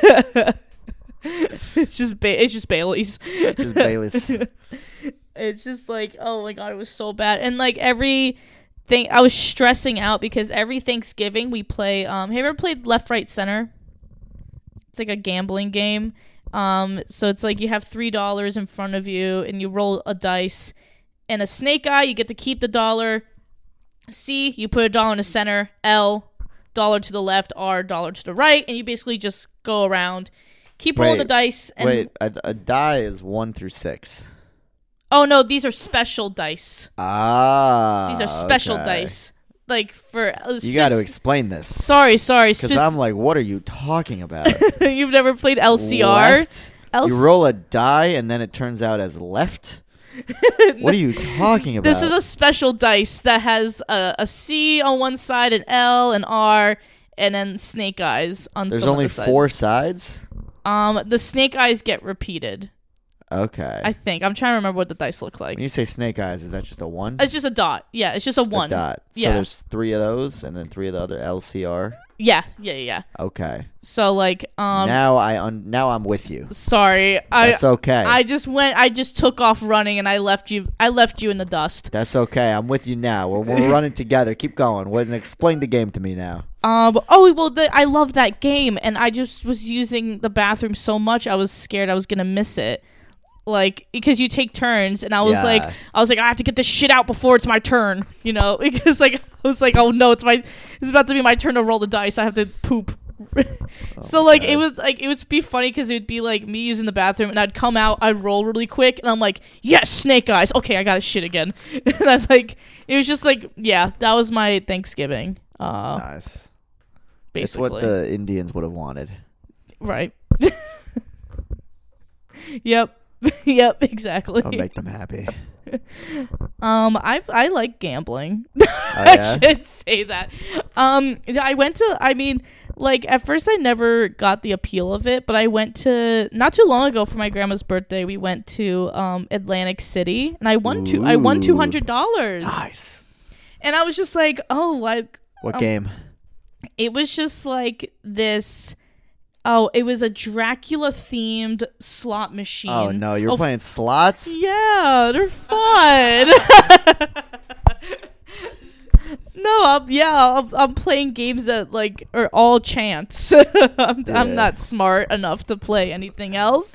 It's just Baileys.
Just Baileys.
It's just like, oh my God, it was so bad. And like everything, I was stressing out because every Thanksgiving we play. Have you ever played Left, Right, Center? It's like a gambling game. So it's like you have $3 in front of you and you roll a dice. And a snake eye, you get to keep the dollar. C, you put a dollar in the center. L, dollar to the left. R, dollar to the right. And you basically just go around, keep rolling the dice. And
a die is 1 through 6.
Oh no, these are special dice. These are special dice. Like for
you got to explain this.
Sorry.
Because I'm like, what are you talking about?
You've never played LCR?
Left? You roll a die and then it turns out as left? What are you talking about?
This is a special dice that has a C on one side, an L, an R, and then snake eyes on
There's
some
only
of the
4 sides?
The snake eyes get repeated.
Okay.
I think. I'm trying to remember what the dice looks like.
When you say snake eyes, is that just a 1?
It's just a dot. Yeah, it's just a 1.
A dot. So
Yeah.
there's 3 of those and then 3 of the other LCR.
Yeah.
Okay.
So like
now I'm with you.
Sorry.
That's okay.
I just took off running and I left you in the dust.
That's okay. I'm with you now. We're running together. Keep going. Explain the game to me now.
I love that game, and I just was using the bathroom so much I was scared I was gonna miss it. Like, because you take turns, and I was like, I have to get this shit out before it's my turn, you know? Because like I was like, oh no, it's about to be my turn to roll the dice. I have to poop. So like it would be funny because it would be like me using the bathroom, and I'd come out, I'd roll really quick, and I'm like, yes, snake eyes. Okay, I got to shit again. And I like it was just like, yeah, that was my Thanksgiving.
Nice.
Basically,
it's what the Indians would have wanted.
Right. Yep, exactly.
I'll make them happy.
I like gambling.
Oh, yeah?
I should say that. Like at first I never got the appeal of it, but I went to not too long ago for my grandma's birthday. We went to Atlantic City, and I won $200.
Nice.
And I was just like, oh, like
what game?
It was just like this. Oh, it was a Dracula-themed slot machine.
Oh, no. You were playing slots?
Yeah, they're fun. I'm playing games that, like, are all chance. I'm not smart enough to play anything else.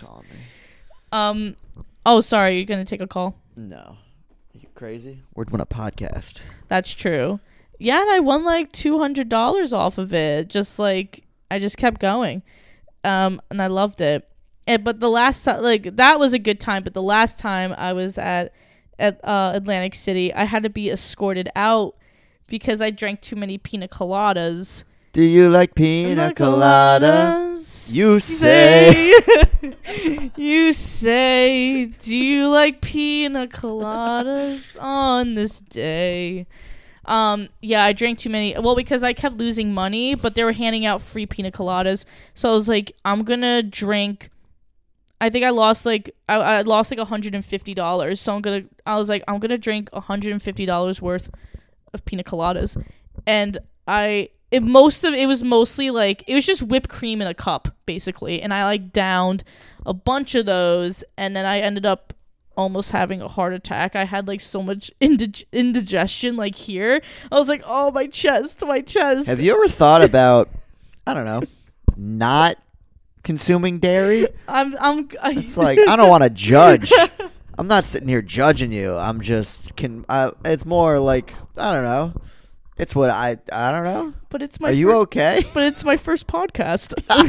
Oh, sorry. You're going to take a call?
No. Are you crazy? We're doing a podcast.
That's true. Yeah, and I won, like, $200 off of it. Just, like... I just kept going, and I loved it. But the last time, like that was a good time. But the last time I was at Atlantic City, I had to be escorted out because I drank too many pina coladas.
Do you like pina coladas? You say.
You say, do you like pina coladas on this day? Yeah, I drank too many. Well, because I kept losing money, but they were handing out free pina coladas. So I was like, I'm gonna drink. I think I lost I lost like $150. So I was like, I'm gonna drink $150 worth of pina coladas, and it was mostly like, it was just whipped cream in a cup basically, and I like downed a bunch of those, and then I ended up almost having a heart attack. I had like so much indigestion like here. I was like, oh, my chest.
Have you ever thought about, I don't know, not consuming dairy?
It's
like, I don't want to judge. I'm not sitting here judging you. I'm just it's more like, I don't know. It's what I don't know.
But it's my.
Are you okay?
But it's my first podcast.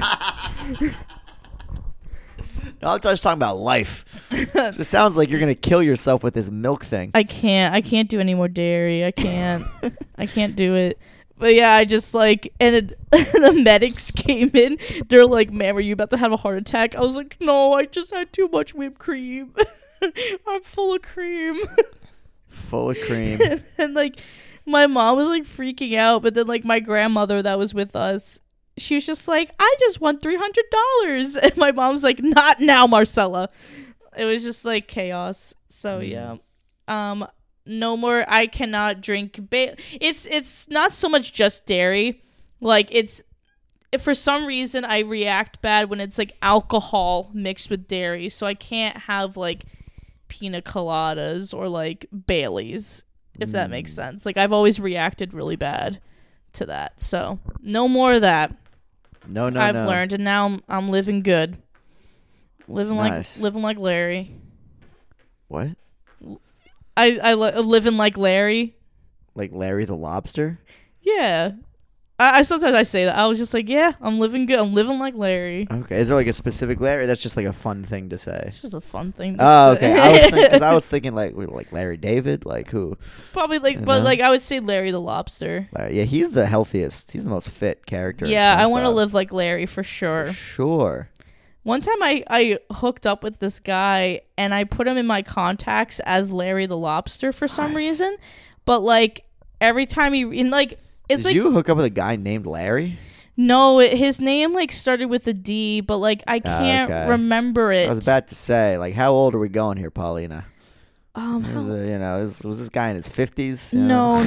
No, I'm just talking about life. It sounds like you're gonna kill yourself with this milk thing.
I can't do any more dairy. I can't do it. But yeah, I just like, and the medics came in. They're like, "Ma'am, are you about to have a heart attack?" I was like, "No, I just had too much whipped cream. I'm full of cream."
Full of cream.
And like, my mom was like freaking out, but then like my grandmother that was with us, she was just like, I just won $300. And my mom's like, not now, Marcella. It was just like chaos. So yeah. No more. I cannot drink. It's not so much just dairy. Like, it's, for some reason I react bad when it's like alcohol mixed with dairy. So I can't have like pina coladas or like Baileys, if that makes sense. Like, I've always reacted really bad to that. So no more of that.
No.
I've learned, and now I'm living good. Living
nice.
like Larry.
What?
I living like Larry.
Like Larry the Lobster?
Yeah. I sometimes I say that. I was just like, yeah, I'm living good. I'm living like Larry.
Okay. Is there like a specific Larry? That's just like a fun thing to say.
It's just a fun thing to say.
Okay. I was thinking like Larry David, like who?
Probably like, but like I would say Larry the Lobster.
Yeah, he's the healthiest. He's the most fit character.
Yeah, I want to live like Larry for sure.
For sure.
One time I hooked up with this guy and I put him in my contacts as Larry the Lobster for some reason. But like every time Did
you hook up with a guy named Larry?
No, his name like started with a D, but like I can't remember it.
I was about to say, like, how old are we going here, Paulina?
Was
this guy in his 50s?
No.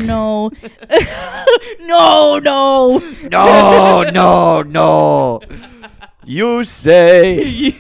No. You say.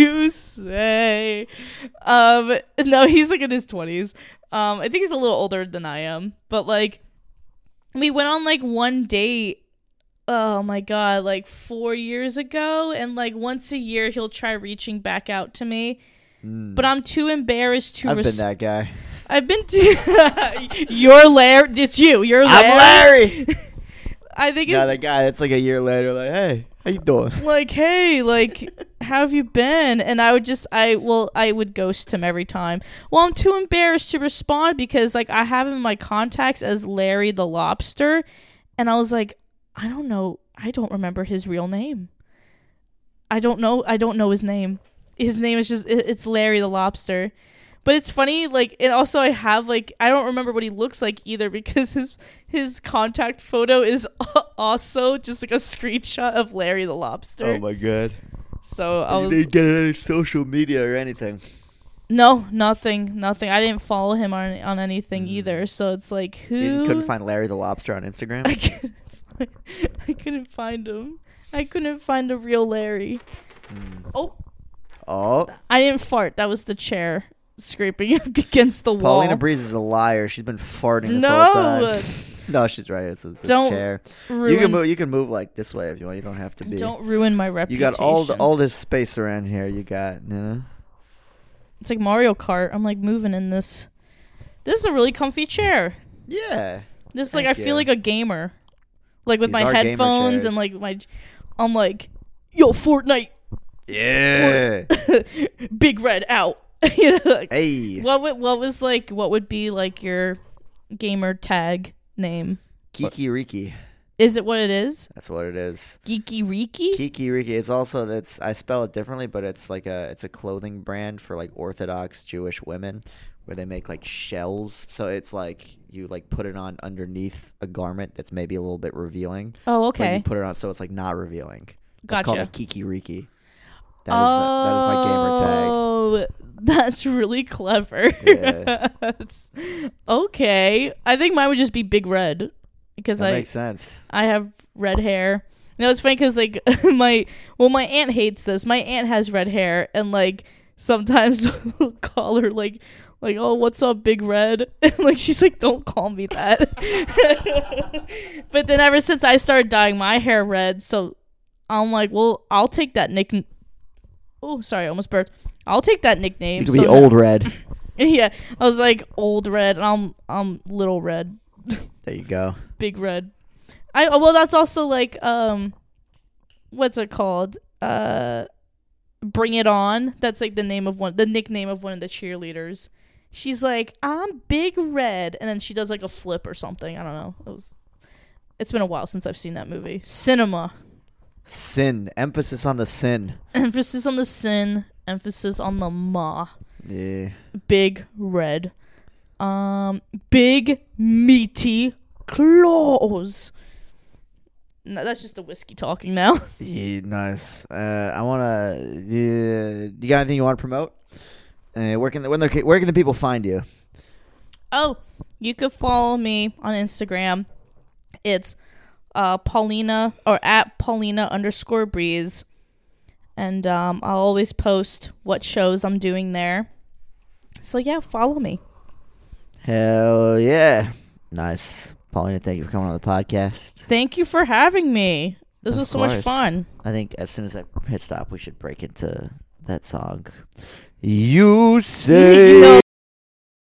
No, he's like in his 20s. I think he's a little older than I am, but like we went on like one date. Oh my God, like 4 years ago, and like once a year he'll try reaching back out to me. But I'm too embarrassed to.
I've been that guy.
I've been too. You're Larry. It's you. You're Larry.
I'm Larry.
I think
it's that guy. It's like a year later. Like, hey, how you doing?
Like, hey, like, how have you been? And I would ghost him every time. Well, I'm too embarrassed to respond because like I have him in my contacts as Larry the Lobster, and I was like, I don't know. I don't remember his real name. I don't know his name. His name is just, it's Larry the Lobster. But it's funny, like, and also I have, like, I don't remember what he looks like either because his contact photo is also just, like, a screenshot of Larry the Lobster.
Oh, my God.
So
You didn't get any social media or anything?
No, nothing. I didn't follow him on anything either. So it's like, who?
You couldn't find Larry the Lobster on Instagram?
I couldn't find him. I couldn't find a real Larry. Oh. I didn't fart. That was the chair scraping against the wall.
Paulina Breeze is a liar. She's been farting this whole time. No, she's right. It's this chair. You can move like this way if you want. You don't have to be.
Don't ruin my reputation.
You got all this space around here. You got.
It's like Mario Kart. I'm like moving in this. This is a really comfy chair.
Yeah.
This is like I feel like a gamer, like with my headphones and like I'm like, yo, Fortnite.
Yeah.
Big Red out. You know, like,
hey.
What would be like your gamer tag name?
Kiki Riki.
Is it what it is?
That's what it is.
Geeky Reeky?
Kiki-riki. It's also I spell it differently, but it's a clothing brand for like Orthodox Jewish women, where they make like shells. So it's like you like put it on underneath a garment that's maybe a little bit revealing.
Oh,
But
okay.
you put it on so it's like not revealing.
Gotcha.
It's called a Kiki-riki. That is my gamer tag.
Oh, that's really clever.
Yeah.
Okay. I think mine would just be Big Red because
That makes sense.
I have red hair. No, it's funny because like my aunt hates this. My aunt has red hair, and like sometimes we'll call her like oh, what's up, Big Red? And like she's like, don't call me that. But then ever since I started dyeing my hair red, so I'm like, well, I'll take that nickname. Oh, sorry, I almost burped. I'll take that nickname.
You could be Old Red.
Yeah, I was like Old Red, and I'm Little Red.
There you go.
Big Red. Well, that's also like what's it called? Bring It On. That's like the nickname of one of the cheerleaders. She's like, I'm Big Red, and then she does like a flip or something. I don't know. It's been a while since I've seen that movie. Cinema.
Sin. Emphasis on the sin.
Emphasis on the sin. Emphasis on the ma.
Yeah.
Big Red. Big meaty claws. No, that's just the whiskey talking now.
Yeah, nice. I wanna. You got anything you want to promote? Where can the people find you?
Oh, you could follow me on Instagram. It's Paulina or at Paulina_Breeze, and I'll always post what shows I'm doing there. So yeah, follow me.
Hell yeah, nice. Paulina, thank you for coming on the podcast.
Thank you for having me. This
Of
was so much
course.
fun.
I think as soon as I hit stop, we should break into that song. You say.
No.